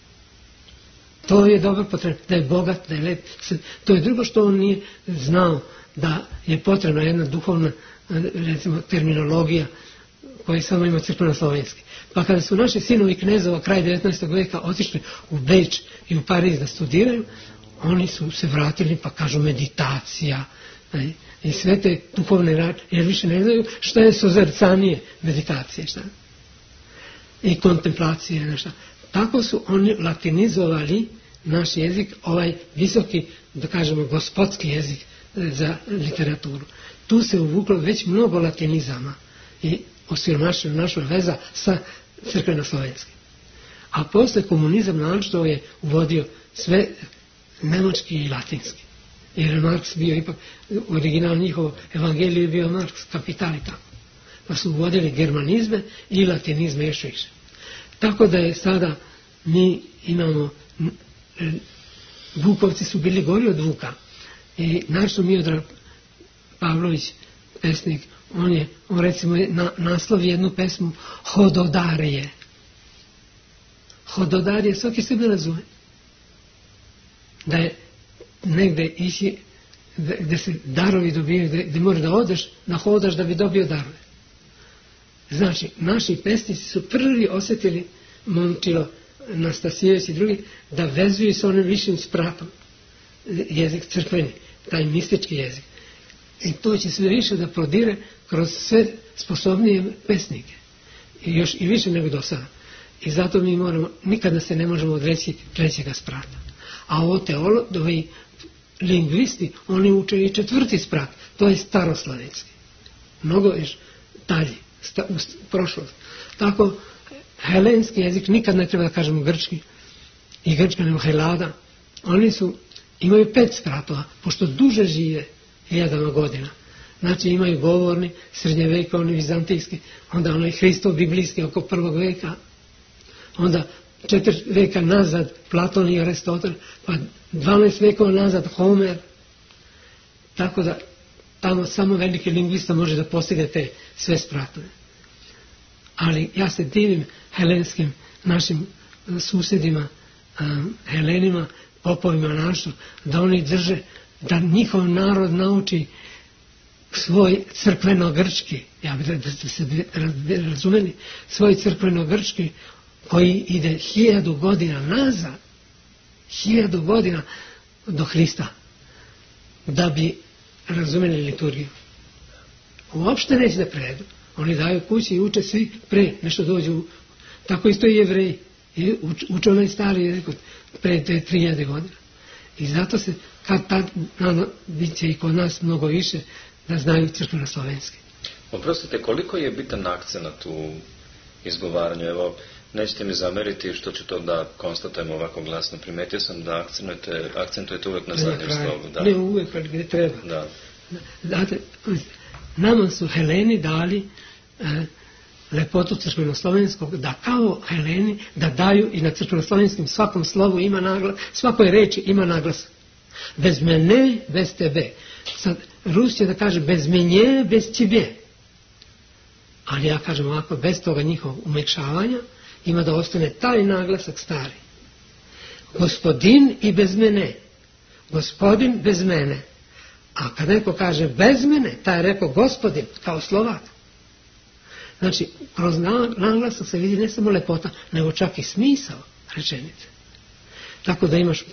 To je dobro potrebno, da je bogat, da je lep. To je drugo što on nije znao, da je potrebna jedna duhovna, recimo, terminologija koja samo ima crkveno-slovenski. Pa kada su naši sinovi knezova kraj devetnaestog veka otišli u Beč i u Pariz da studiraju, oni su se vratili pa kažu meditacija i sve te duhovne rade, jer više ne znaju šta je sozrcanije meditacije, šta? I kontemplacije, nešto. Tako su oni latinizovali naš jezik, ovaj visoki, da kažemo, gospodski jezik za literaturu. Tu se uvuklo već mnogo latinizama i osiromašila naša veza sa crkveno-slovenskim. A posle komunizam naročito je uvodio sve nemački i latinski. Jer je Marks bio ipak, original njihovo evangelije je bio Marks, Kapital i tako. Pa su uvodili germanizme i latinizme još više. Tako da je sada mi imamo, Vukovci su bili gori od Vuka. I našto Miodrag Pavlović, pesnik, on je, on recimo na, naslov jednu pesmu Hododarije. Hododarije, svaki sebi razume. Da je negde ići, gde se darovi dobijaju, gde, gde moraš da odeš, da hodaš da bi dobio darove. Znači, naši pesnici su prvi osjetili, Momčilo, Nastasijević i drugi, da vezuju sa onim višim spratom jezik crkveni, taj mistički jezik. I to će sve više da prodire kroz sve sposobnije pesnike. I još i više nego do sada. I zato mi moramo, nikada se ne možemo odreći trećega sprata. A ovo teologi, lingvisti, oni uče i četvrti sprat, to je staroslavenski. Mnogo je dalje, u prošlost. Tako, helenski jezik, nikad ne treba da kažemo grčki, i grčka nego helada, oni su, imaju pet spratova, pošto duže žive hiljadama godina. Znači imaju govorni, srednjevekovni, vizantijski, onda onaj Hristov biblijski oko prvog veka, onda četiri veka nazad Platon i Aristotel, pa dvanaest vekova nazad Homer. Tako da tamo samo veliki lingvista može da postigne te sve spratove. Ali ja se divim helenskim našim susjedima, um, Helenima, popovima našu, da oni drže, da njihov narod nauči svoj crkveno-grčki, ja bih da ste se razumeli, svoj crkveno-grčki koji ide hiljadu godina nazad, hiljadu godina do Hrista, da bi razumeli liturgiju. Uopšte neće da prevedu. Oni daju kući i uče svi pre, nešto dođu. Tako isto i Jevreji. I uče onaj stari jezik pre te tri hiljade godina. I zato se, kad tad, bit će i kod nas mnogo više da znaju crkveno-slovenski. Oprostite, koliko je bitan akcenat u izgovaranju? Evo, nećete mi zameriti što ću to da konstatujem ovako glasno. Primetio sam da akcentujete, akcentujete uvek na zadnjem slovu. Da. Ne uvek, ali gdje treba. Da. Znate, nama su Heleni dali e, lepotu crkveno-slovenskog, da kao Heleni da daju i na crkveno-slovenskim svakom slovu ima naglas, svakoj reči ima naglas. Bez mene, bez tebe. Sad, Rus će da kaže bez menje, bez tebe. Ali ja kažem ovako, bez toga njihovog umekšavanja ima da ostane taj naglasak stari. Gospodin i bez mene. Gospodin bez mene. A kad neko kaže bez mene, taj je rekao gospodin, kao Slovak. Znači, kroz naglasak se vidi ne samo lepota, nego čak i smisao rečenice. Tako da imaš,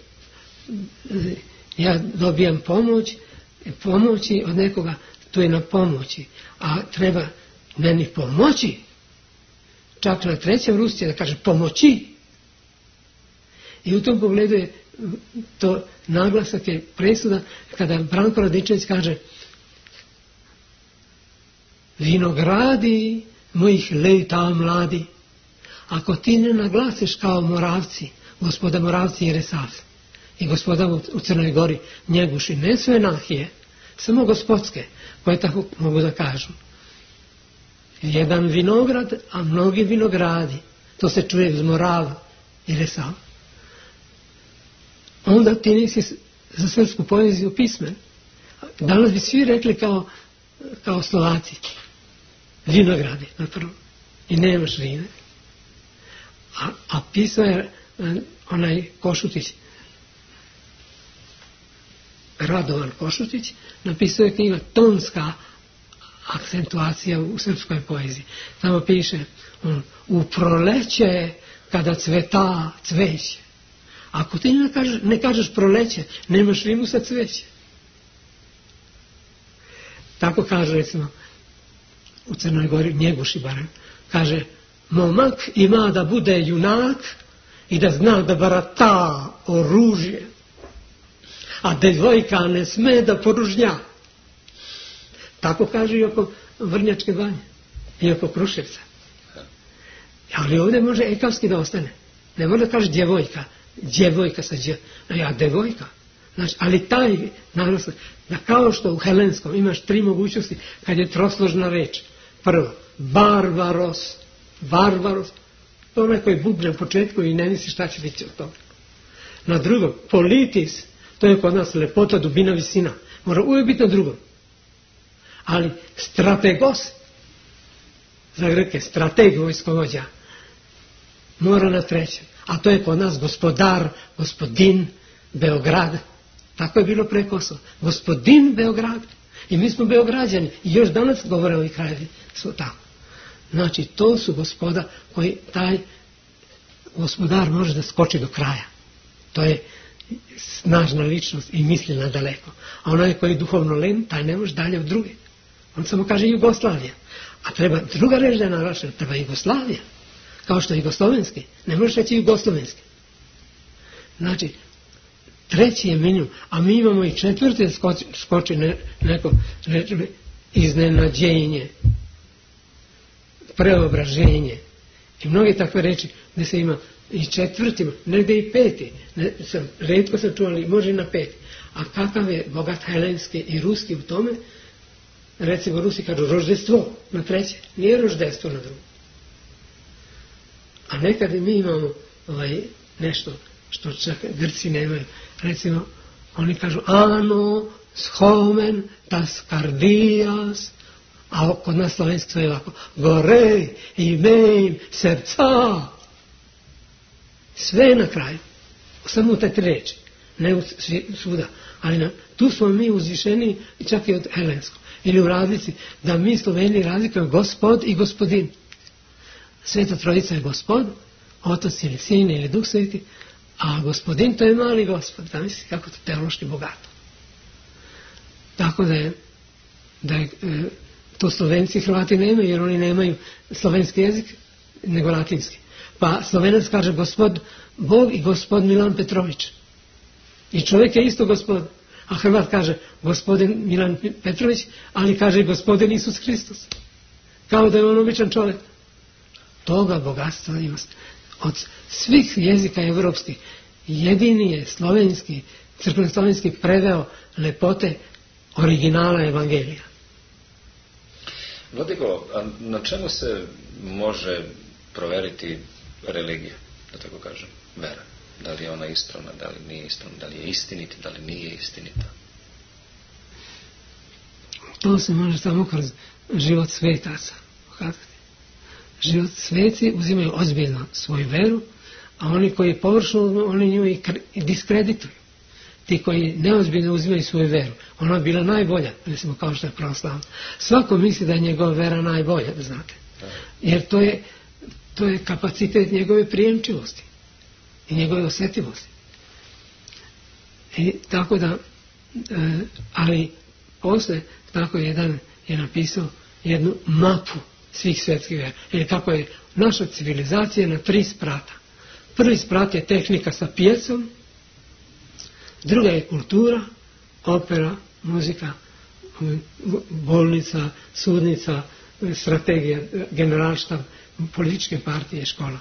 ja dobijam pomoć, pomoći od nekoga, to je na pomoći, a treba meni pomoći. Čak na trećem Rusije da kaže pomoći. I u tom pogledu je to naglasak je presuda kada Branko Radičević kaže vinogradi mojih leta mladi, ako ti ne naglasiš kao Moravci, gospoda Moravci i Resavci i gospoda u Crnoj Gori Njeguši, ne sve nahije, samo gospodske, koje tako mogu da kažu. Jedan vinograd, a mnogi vinogradi, to se čuje uz Moravu i Resav. Onda ti nisi za srpsku poeziju pismen. Danas bi svi rekli kao, kao Slovaci. Vinogradi, na prvo. I nemaš vine. A, a pisao je onaj Košutić, Radovan Košutić, napisao je knjiga Tonska akcentuacija u srpskoj poeziji. Tamo piše on, u proleće kada cveta cveće. Ako ti ne kažeš, ne kažeš proleće, nemaš rimu sa cveće. Tako kaže recimo u Crnoj Gori, Njeguši barem, kaže momak ima da bude junak i da zna da barata oružje, a devojka ne sme da poružnja. Tako kaže i oko Vrnjačke banje i oko Kruševca. Ali ovdje može ekavski da ostane. Ne mora da kaže djevojka, djevojka sa dje, a devojka. Znači, ali taj naglasak, da kao što u helenskom imaš tri mogućnosti kad je trosložna reč. Prvo, barbaros, barbaros, to onaj koji bubne u početku i ne misli šta će biti od toga. Na drugom, politis, to je kod nas lepota, dubina, visina. Mora uvijek biti na drugom. Ali strategos, za Grke, strateg vojskovođa, mora na trećem. A to je kod nas gospodar, gospodin, Beograd. Tako je bilo pre Kosova. Gospodin Beograd. I mi smo Beograđani. I još danas govore ovi krajevi. Su tako. Znači, to su gospoda koji taj gospodar može da skoči do kraja. To je snažna ličnost i misli na daleko. A onaj koji je duhovno len, taj ne može dalje od druge. On samo kaže Jugoslavija. A treba druga reč da je naglašena, treba Jugoslavija. Kao što je jugoslovenski. Ne možeš reći jugoslovenski. Znači, treći je minimum, a mi imamo i četvrti skoči, skoči ne, neko reči, iznenađenje, preobraženje i mnoge takve reči gdje se ima i četvrtima, negdje i peti. Ne, sam, redko sam čuo, ali može i na peti. A kakav je bogat helenski i ruski u tome? Recimo Rusi kažu roždestvo na treće, nije roždestvo na drugo. A nekad mi imamo ovaj, nešto što čak Grci nemaju. Recimo, oni kažu ano, schomen, tas kardijas, a kod nas slovenski to je ovako, gore, imeim, srca. Sve na kraju. Samo u te tri reči. Ne u svuda. Ali na, tu smo mi uzvišeni čak i od helenskog. Ili u razlici, da mi Sloveni razlikujemo gospod i gospodin. Sveta Trojica je gospod, Otac ili Sin ili Duh Sveti, a gospodin to je mali gospod. Da misli kako to teološki bogato. Tako da je, da je to Slovenci i Hrvati nemaju, jer oni nemaju slovenski jezik, nego latinski. Pa Slovenac kaže gospod Bog i gospod Milan Petrović. I čovjek je isto gospod. A Hrvat kaže gospodin Milan Petrović, ali kaže i gospodin Isus Hristos. Kao da je on običan čovjek. Toga bogatstva ima. Od svih jezika evropskih jedini je slovenski, crkveno slovenski preveo lepote originala Evangelija. Vladiko, a na čemu se može proveriti religija, da tako kažem, vera? Da li je ona ispravna, da li nije ispravna, da li je istinita, da li nije istinita? To se može samo kroz život svetaca. kazati. Život sveci uzimaju ozbiljno svoju veru, a oni koji površno, oni nju i diskredituju. Ti koji neozbiljno uzimaju svoju veru, ona je bila najbolja, recimo kao što je pravoslavna. Svako misli da je njegova vera najbolja, da znate. Jer to je, to je kapacitet njegove prijemčivosti i njegove osjetljivosti. I tako da, e, ali posle, tako jedan je napisao jednu mapu svih svjetskih vera. Ili kako je naša civilizacija na tri sprata. Prvi sprat je tehnika sa pjecom, druga je kultura, opera, muzika, bolnica, sudnica, strategija, generalštab, političke partije, škola.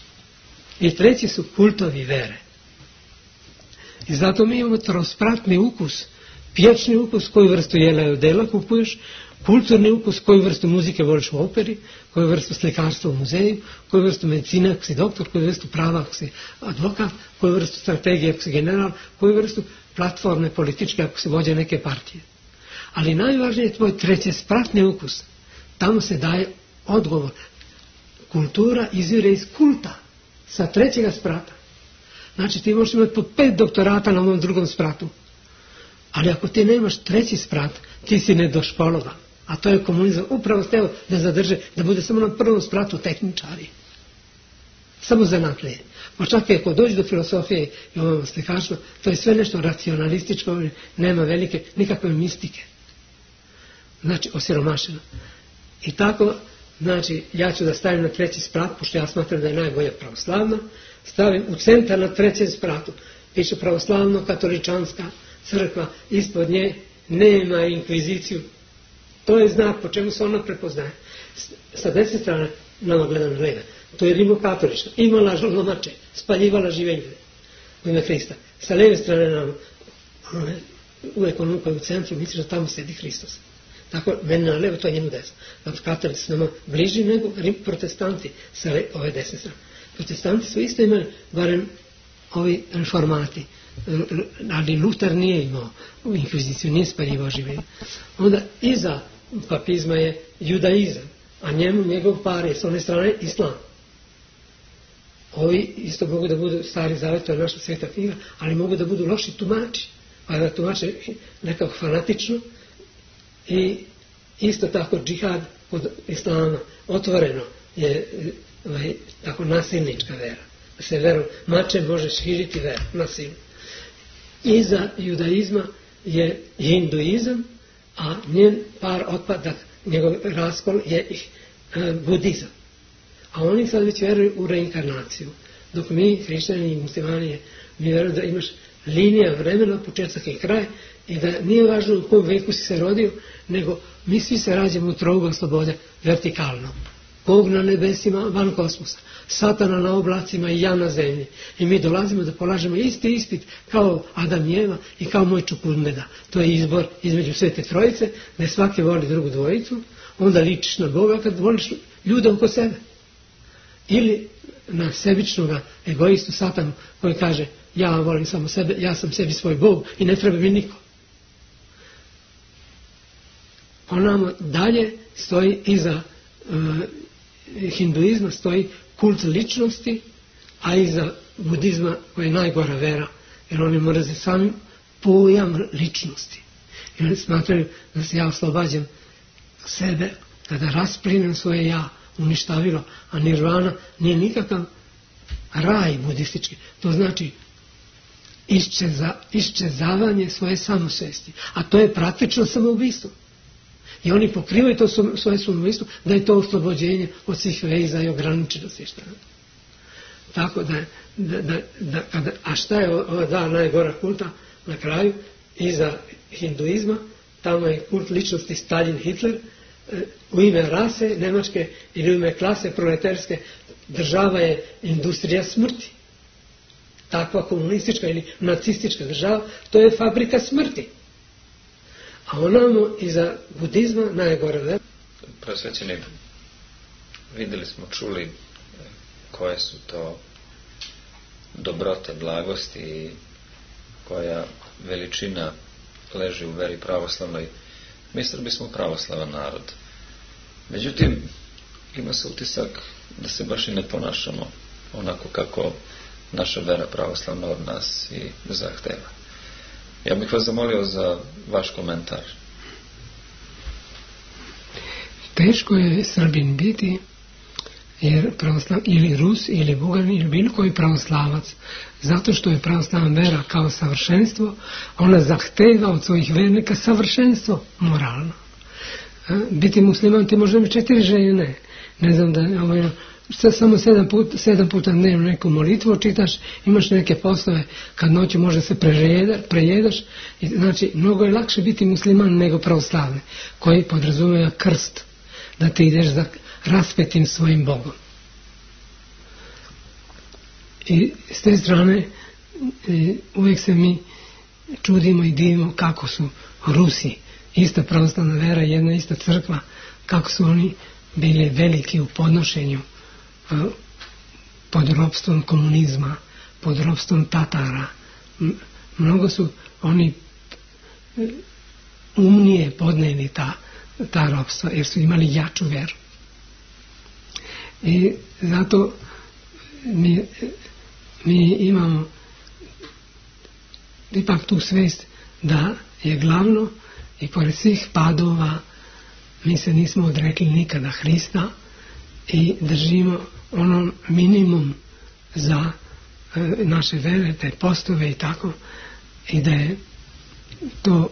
I treći su kultovi vere. I zato mi imamo trospratni ukus, pječni ukus, koju vrstu jela i odela kupuješ, kulturni ukus, koju vrstu muzike voliš u operi, koju vrstu slikarstva u muzeju, koju vrstu medicine ako si doktor, koju vrstu prava ako si advokat, koju vrstu strategije ako si general, koju vrstu platforme političke ako si vođa neke partije. Ali najvažnije je tvoj treći spratni ukus. Tamo se daje odgovor. Kultura izvire iz kulta, sa trećega sprata. Znači ti možeš imati po pet doktorata na ovom drugom spratu. Ali ako ti nemaš treći sprat, ti si nedoškolovan. A to je komunizam upravo steo da zadrže, da bude samo na prvom spratu tehničari. Samo zanatlije. Pa čak i ako dođe do filosofije i ovom slikarstva, to je sve nešto racionalističko, nema velike, nikakve mistike. Znači, osiromašeno. I tako, znači, ja ću da stavim na treći sprat, pošto ja smatram da je najbolja pravoslavna, stavim u centar na trećem spratu. Piše pravoslavno-katoličanska crkva, ispod nje nema inkviziciju. To je znak po čemu se ona prepoznaje. Sa desne strane, nama gledam gleda, to je rimokatolička. Imala žolomače, spaljivala žive ljude u ime Hrista. Sa lijeve strane nama, uvijek ono koji je u centru, misliš da tamo sedi Hristos. Tako, meni na levo, to je njemu desno. Zato katolici su nama bliži nego protestanti sa ove desne strane. Protestanti su isto imali, barem ovi reformati, ali Luter nije imao u inkviziciju, nije spaljivao žive. Onda iza papizma je judaizam, a njemu njegov par je s one strane islam. Ovi isto mogu da budu stari zavet, to je naša sveta knjiga, ali mogu da budu loši tumači, pa da tumače nekako fanatično. I isto tako džihad od islama otvoreno je ovaj, tako nasilnička vera. Da se verom mačem može širiti veru, nasilno. Iza judaizma je hinduizam, a njen par otpadak, njegov raskol je ih e, budizam. A oni sad već vjeruju u reinkarnaciju. Dok mi, hrišćani i muslimani, mi vjerujemo da imaš linija vremena, početak i kraj, i da nije važno u kom veku si se rodio, nego mi svi se rađamo u trougao slobode vertikalno. Bog na nebesima, van kosmosa, Satana na oblacima i ja na zemlji. I mi dolazimo da polažemo isti ispit kao Adam i Eva i kao moj Čukundmeda. To je izbor između Svete Trojice, da svaki voli drugu dvojicu, onda ličiš na Boga kad voliš ljude oko sebe. Ili na sebičnog egoistu Satanu koji kaže ja volim samo sebe, ja sam sebi svoj Bog i ne treba mi niko. Onamo dalje stoji iza uh, hinduizma stoji kult ličnosti, a iza budizma koja je najgora vera, jer oni mrze sami pojam ličnosti. I oni smatraju da se ja oslobađam sebe kada rasplinem svoje ja, uništavilo, a nirvana nije nikakav raj budistički. To znači iščeza, iščezavanje svoje samosvesti. A to je praktično samoubistvo. I oni pokrivaju to svoje samoubistvo da je to oslobođenje od svih veza i ograničenosti. Šta? Tako da, da, da, da kada, a šta je ova dva najgora kulta na kraju? Iza hinduizma, tamo je kult ličnosti Stalin, Hitler, u ime rase nemačke ili u ime klase proletarske država je industrija smrti. Takva komunistička ili nacistička država, to je fabrika smrti. A onamo iza budizma najgore vera. Prosvećeni, vidjeli smo, čuli koje su to dobrote, blagosti i koja veličina leži u veri pravoslavnoj. Mi Srbi smo pravoslavan narod. Međutim, ima se utisak da se baš i ne ponašamo onako kako naša vera pravoslavna od nas i zahteva. Ja bih vas zamolio za vaš komentar. Teško je Srbin biti, jer pravoslav, ili Rus, ili Bugarin, ili bilo koji pravoslavac, zato što je pravoslavna vera kao savršenstvo, ona zahteva od svojih vernika savršenstvo moralno. Biti musliman ti može imati četiri žene, ne znam da ovaj, samo sedam, put, sedam puta dnevno neku molitvu čitaš, imaš neke poslove, kad noću može se prejeda, prejedaš, i, znači mnogo je lakše biti musliman nego pravoslavni, koji podrazumijeva krst, da ti ideš za raspetim svojim Bogom. I s te strane uvijek se mi čudimo i divimo kako su Rusi, ista pravoslavna vera, jedna ista crkva, kako su oni bili veliki u podnošenju pod ropstvom komunizma, pod ropstvom Tatara. Mnogo su oni umnije podnijeli ta, ta ropstva, jer su imali jaču veru. I zato mi, mi imamo ipak tu svest da je glavno i pored svih padova mi se nismo odrekli nikada Hrista i držimo ono minimum za e, naše vere, te postove i tako, i da je to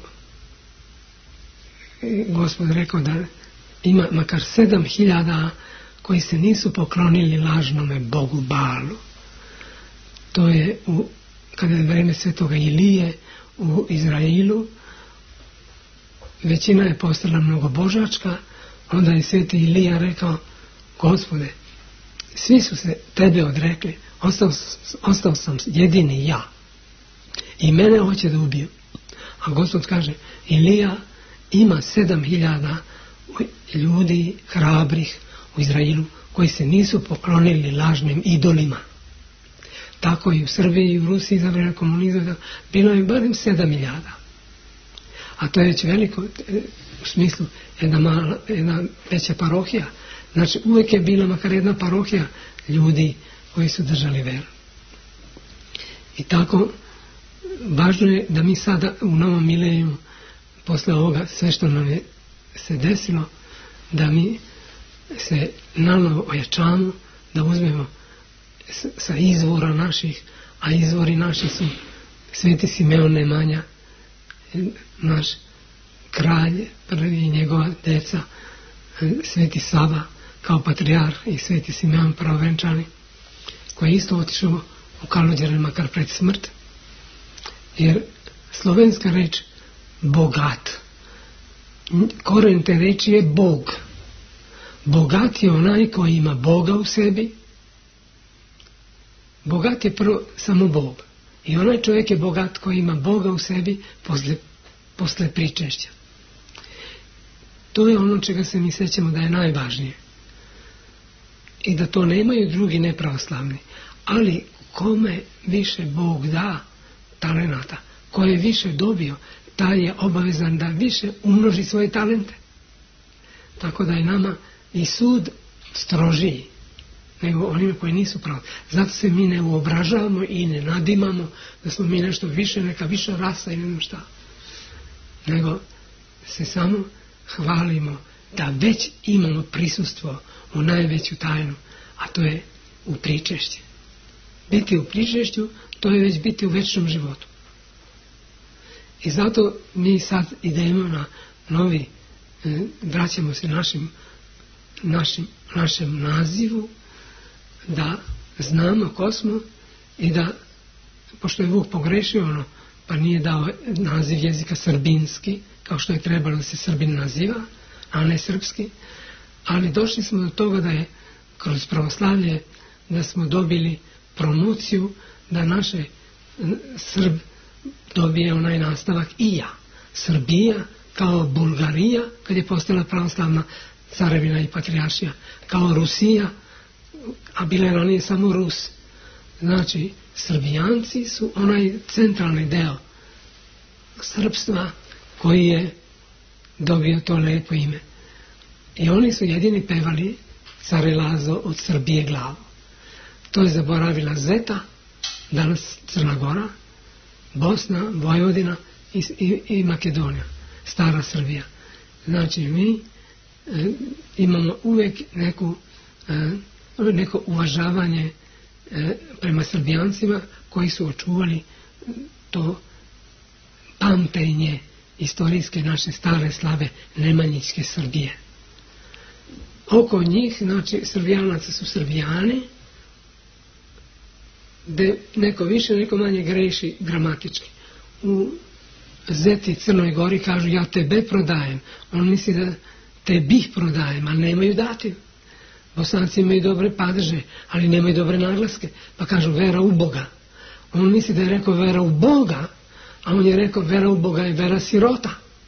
Gospod rekao da ima makar sedam hiljada koji se nisu poklonili lažnome Bogu Balu. To je u, kada je vreme svetoga Ilije u Izraelu, većina je postala mnogobožačka, onda je sveti Ilija rekao: Gospode, svi su se tebe odrekli, ostao, ostao sam jedini ja i mene hoće da ubiju. A Gospod kaže: Ilija, ima sedam hiljada ljudi hrabrih u Izraelu koji se nisu poklonili lažnim idolima. Tako i u Srbiji i u Rusiji za vreme komunizma bilo je barem sedam hiljada. A to je već veliko, u smislu jedna, mala, jedna veća parohija. Znači uvijek je bila makar jedna parohija ljudi koji su držali veru. I tako važno je da mi sada u novom mileniju, posle ovoga sve što nam je se desilo, da mi se nanovo ojačamo, da uzmemo sa izvora naših, a izvori naši su sveti Simeon Nemanja, naš kralj, prvi i njegova deca, sveti Sava kao patrijarh i sveti Simeon pravovenčani, koji je isto otišao u Kalođer makar pred smrt, jer slovenska reč bogat, koren te reči je Bog. Bogat je onaj koji ima Boga u sebi. Bogat je prvo samo Bog. I onaj čovjek je bogat koji ima Boga u sebi posle, posle pričešća. To je ono čega se mi sjećamo da je najvažnije. I da to nemaju drugi nepravoslavni. Ali kome više Bog da talenata, ko je više dobio, taj je obavezan da više umnoži svoje talente. Tako da je nama i sud strožiji nego onima koji nisu pravi. Zato se mi ne uobražavamo i ne nadimamo da smo mi nešto više, neka viša rasa ili ne šta. Nego se samo hvalimo da već imamo prisustvo u najveću tajnu, a to je u pričešću. Biti u pričešću, to je već biti u večnom životu. I zato mi sad idemo na novi, e, vraćamo se našim, našim, našem nazivu, da znamo ko smo i da, pošto je Vuk pogrešio ono, pa nije dao naziv jezika srbinski, kao što je trebalo da se Srbin naziva, a ne srpski, ali došli smo do toga da je kroz pravoslavlje, da smo dobili promociju da naše Srb dobije onaj nastavak i ja. Srbija kao Bulgarija, kad je postala pravoslavna carevina i patrijaršija, kao Rusija, a bila je ranije samo Rus. Znači, Srbijanci su onaj centralni deo srpstva koji je dobio to lepo ime. I oni su jedini pevali care Lazo od Srbije glavu. To je zaboravila Zeta, danas Crna Gora, Bosna, Vojvodina i, i, i Makedonija, stara Srbija. Znači mi e, imamo uvijek neku, e, neko uvažavanje e, prema Srbijancima koji su očuvali to pamtenje istorijske naše stare slave Nemanjićke Srbije. Oko njih, znači Srbijanaca su Srbijani, gde neko više, neko manje greši gramatički. U Zeti Crnoj Gori kažu ja tebe prodajem. On misli da te bih prodajem, ali nemaju dativ. Bosanci imaju dobre padeže, ali nemaju dobre naglaske. Pa kažu vera u Boga. On misli da je rekao vera u Boga, a on je rekao vera u Boga je vera sirota.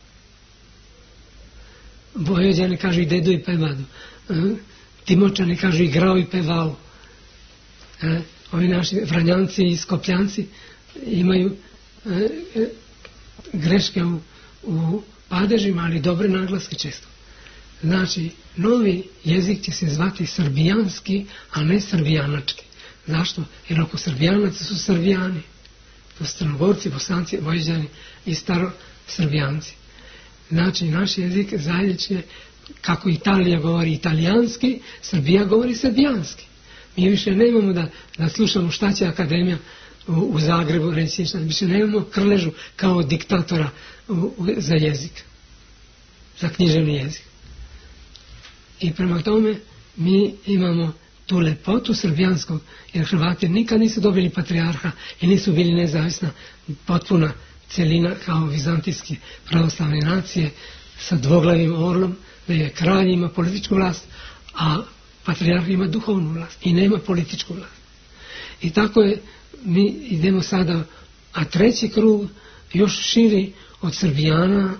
Vojvođani kažu i dedu i pevadu. Timočani kažu i grao i pevao. E, ovi naši Vranjanci i Skopljanci imaju e, e, greške u, u padežima, ali dobre naglaske često. Znači, novi jezik će se zvati srbijanski, a ne srbijanački. Zašto? Jer oko Srbijanaca su Srbijani. To su Crnogorci, Bosanci, Vojvođani i staro Srbijanci. Znači, naš jezik zajednički, kako Italija govori italijanski, Srbija govori srbijanski. Mi više nemamo da, da slušamo šta će akademija u, u Zagrebu reći, šta, više nemamo Krležu kao diktatora u, u, za jezik, za književni jezik. I prema tome mi imamo tu lepotu srbijanskog, jer Hrvati nikad nisu dobili patrijarha i nisu bili nezavisna potpuna celina kao vizantijske pravoslavne nacije sa dvoglavim orlom, da je kralj ima političku vlast, a patrijarh ima duhovnu vlast i nema političku vlast. I tako je, mi idemo sada, a treći krug još širi od Srbijana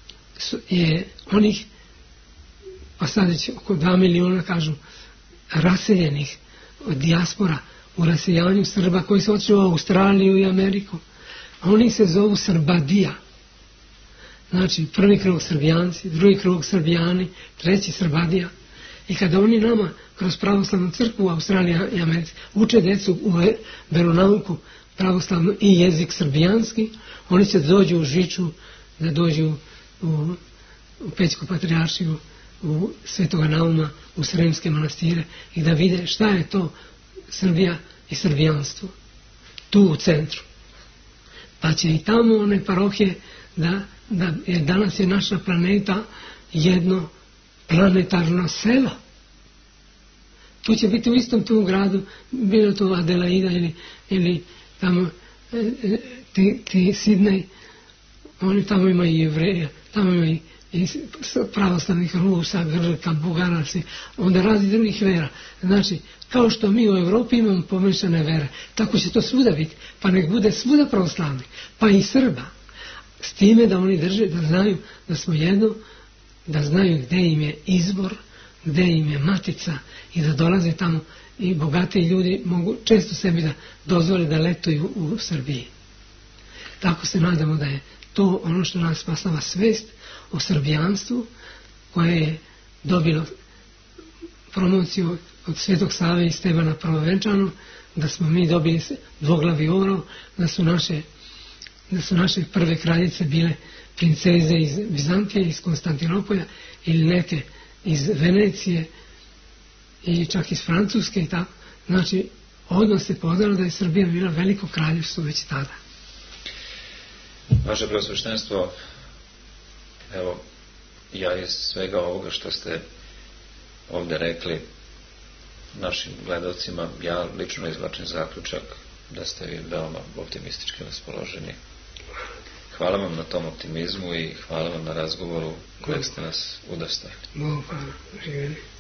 je onih, pa sada će oko dva miliona kažu, raseljenih od dijaspora u raseljanju Srba koji su otišli u Australiju i Ameriku. Oni se zovu Srbadija. Znači, prvi krug Srbijanci, drugi krug Srbijani, treći Srbadija. I kada oni nama kroz pravoslavnu crkvu u Australiji i Americi uče decu u veronauku pravoslavnu i jezik srbijanski, oni će dođu u Žiču, da dođu u, u Pećku patrijaršiju, u Svetoga Nauma, u Sremske manastire i da vide šta je to Srbija i srbijanstvo tu u centru. Pa će i tamo one parohije da, da je, danas je naša planeta jedno planetarno selo. Tu će biti u istom tom gradu, bilo to Adelaida ili, ili tamo ti, ti Sidney, oni tamo imaju i Jevreja, tamo imaju i i pravoslavnih Rusa, Grka, Bugaraca, onda razni drugih vera. Znači, kao što mi u Evropi imamo pomešane vere, tako će to svuda biti, pa nek bude svuda pravoslavni, pa i Srba. S time da oni drže, da znaju da smo jedno, da znaju gde im je izbor, gde im je matica i da dolaze tamo i bogatiji ljudi mogu često sebi da dozvole da letuju u Srbiji. Tako se nadamo da je to ono što nas spasava svest o srbijanstvu, koje je dobilo promociju od Svetog Save i Stebana Prvovenčanog, da smo mi dobili dvoglavi orao, da su naše, da su naše prve kraljice bile princeze iz Bizantije, iz Konstantinopolja ili neke iz Venecije i čak iz Francuske i tako. Znači, odnos se poznalo da je Srbija bila veliko kraljevstvo već tada. Vaše preosveštenstvo, evo, ja iz svega ovoga što ste ovdje rekli našim gledalcima, ja lično izvlačim zaključak da ste vi veoma optimistički raspoloženi. Hvala vam na tom optimizmu i hvala vam na razgovoru kojeg ste nas udostojili. Bog, hvala, živjeli.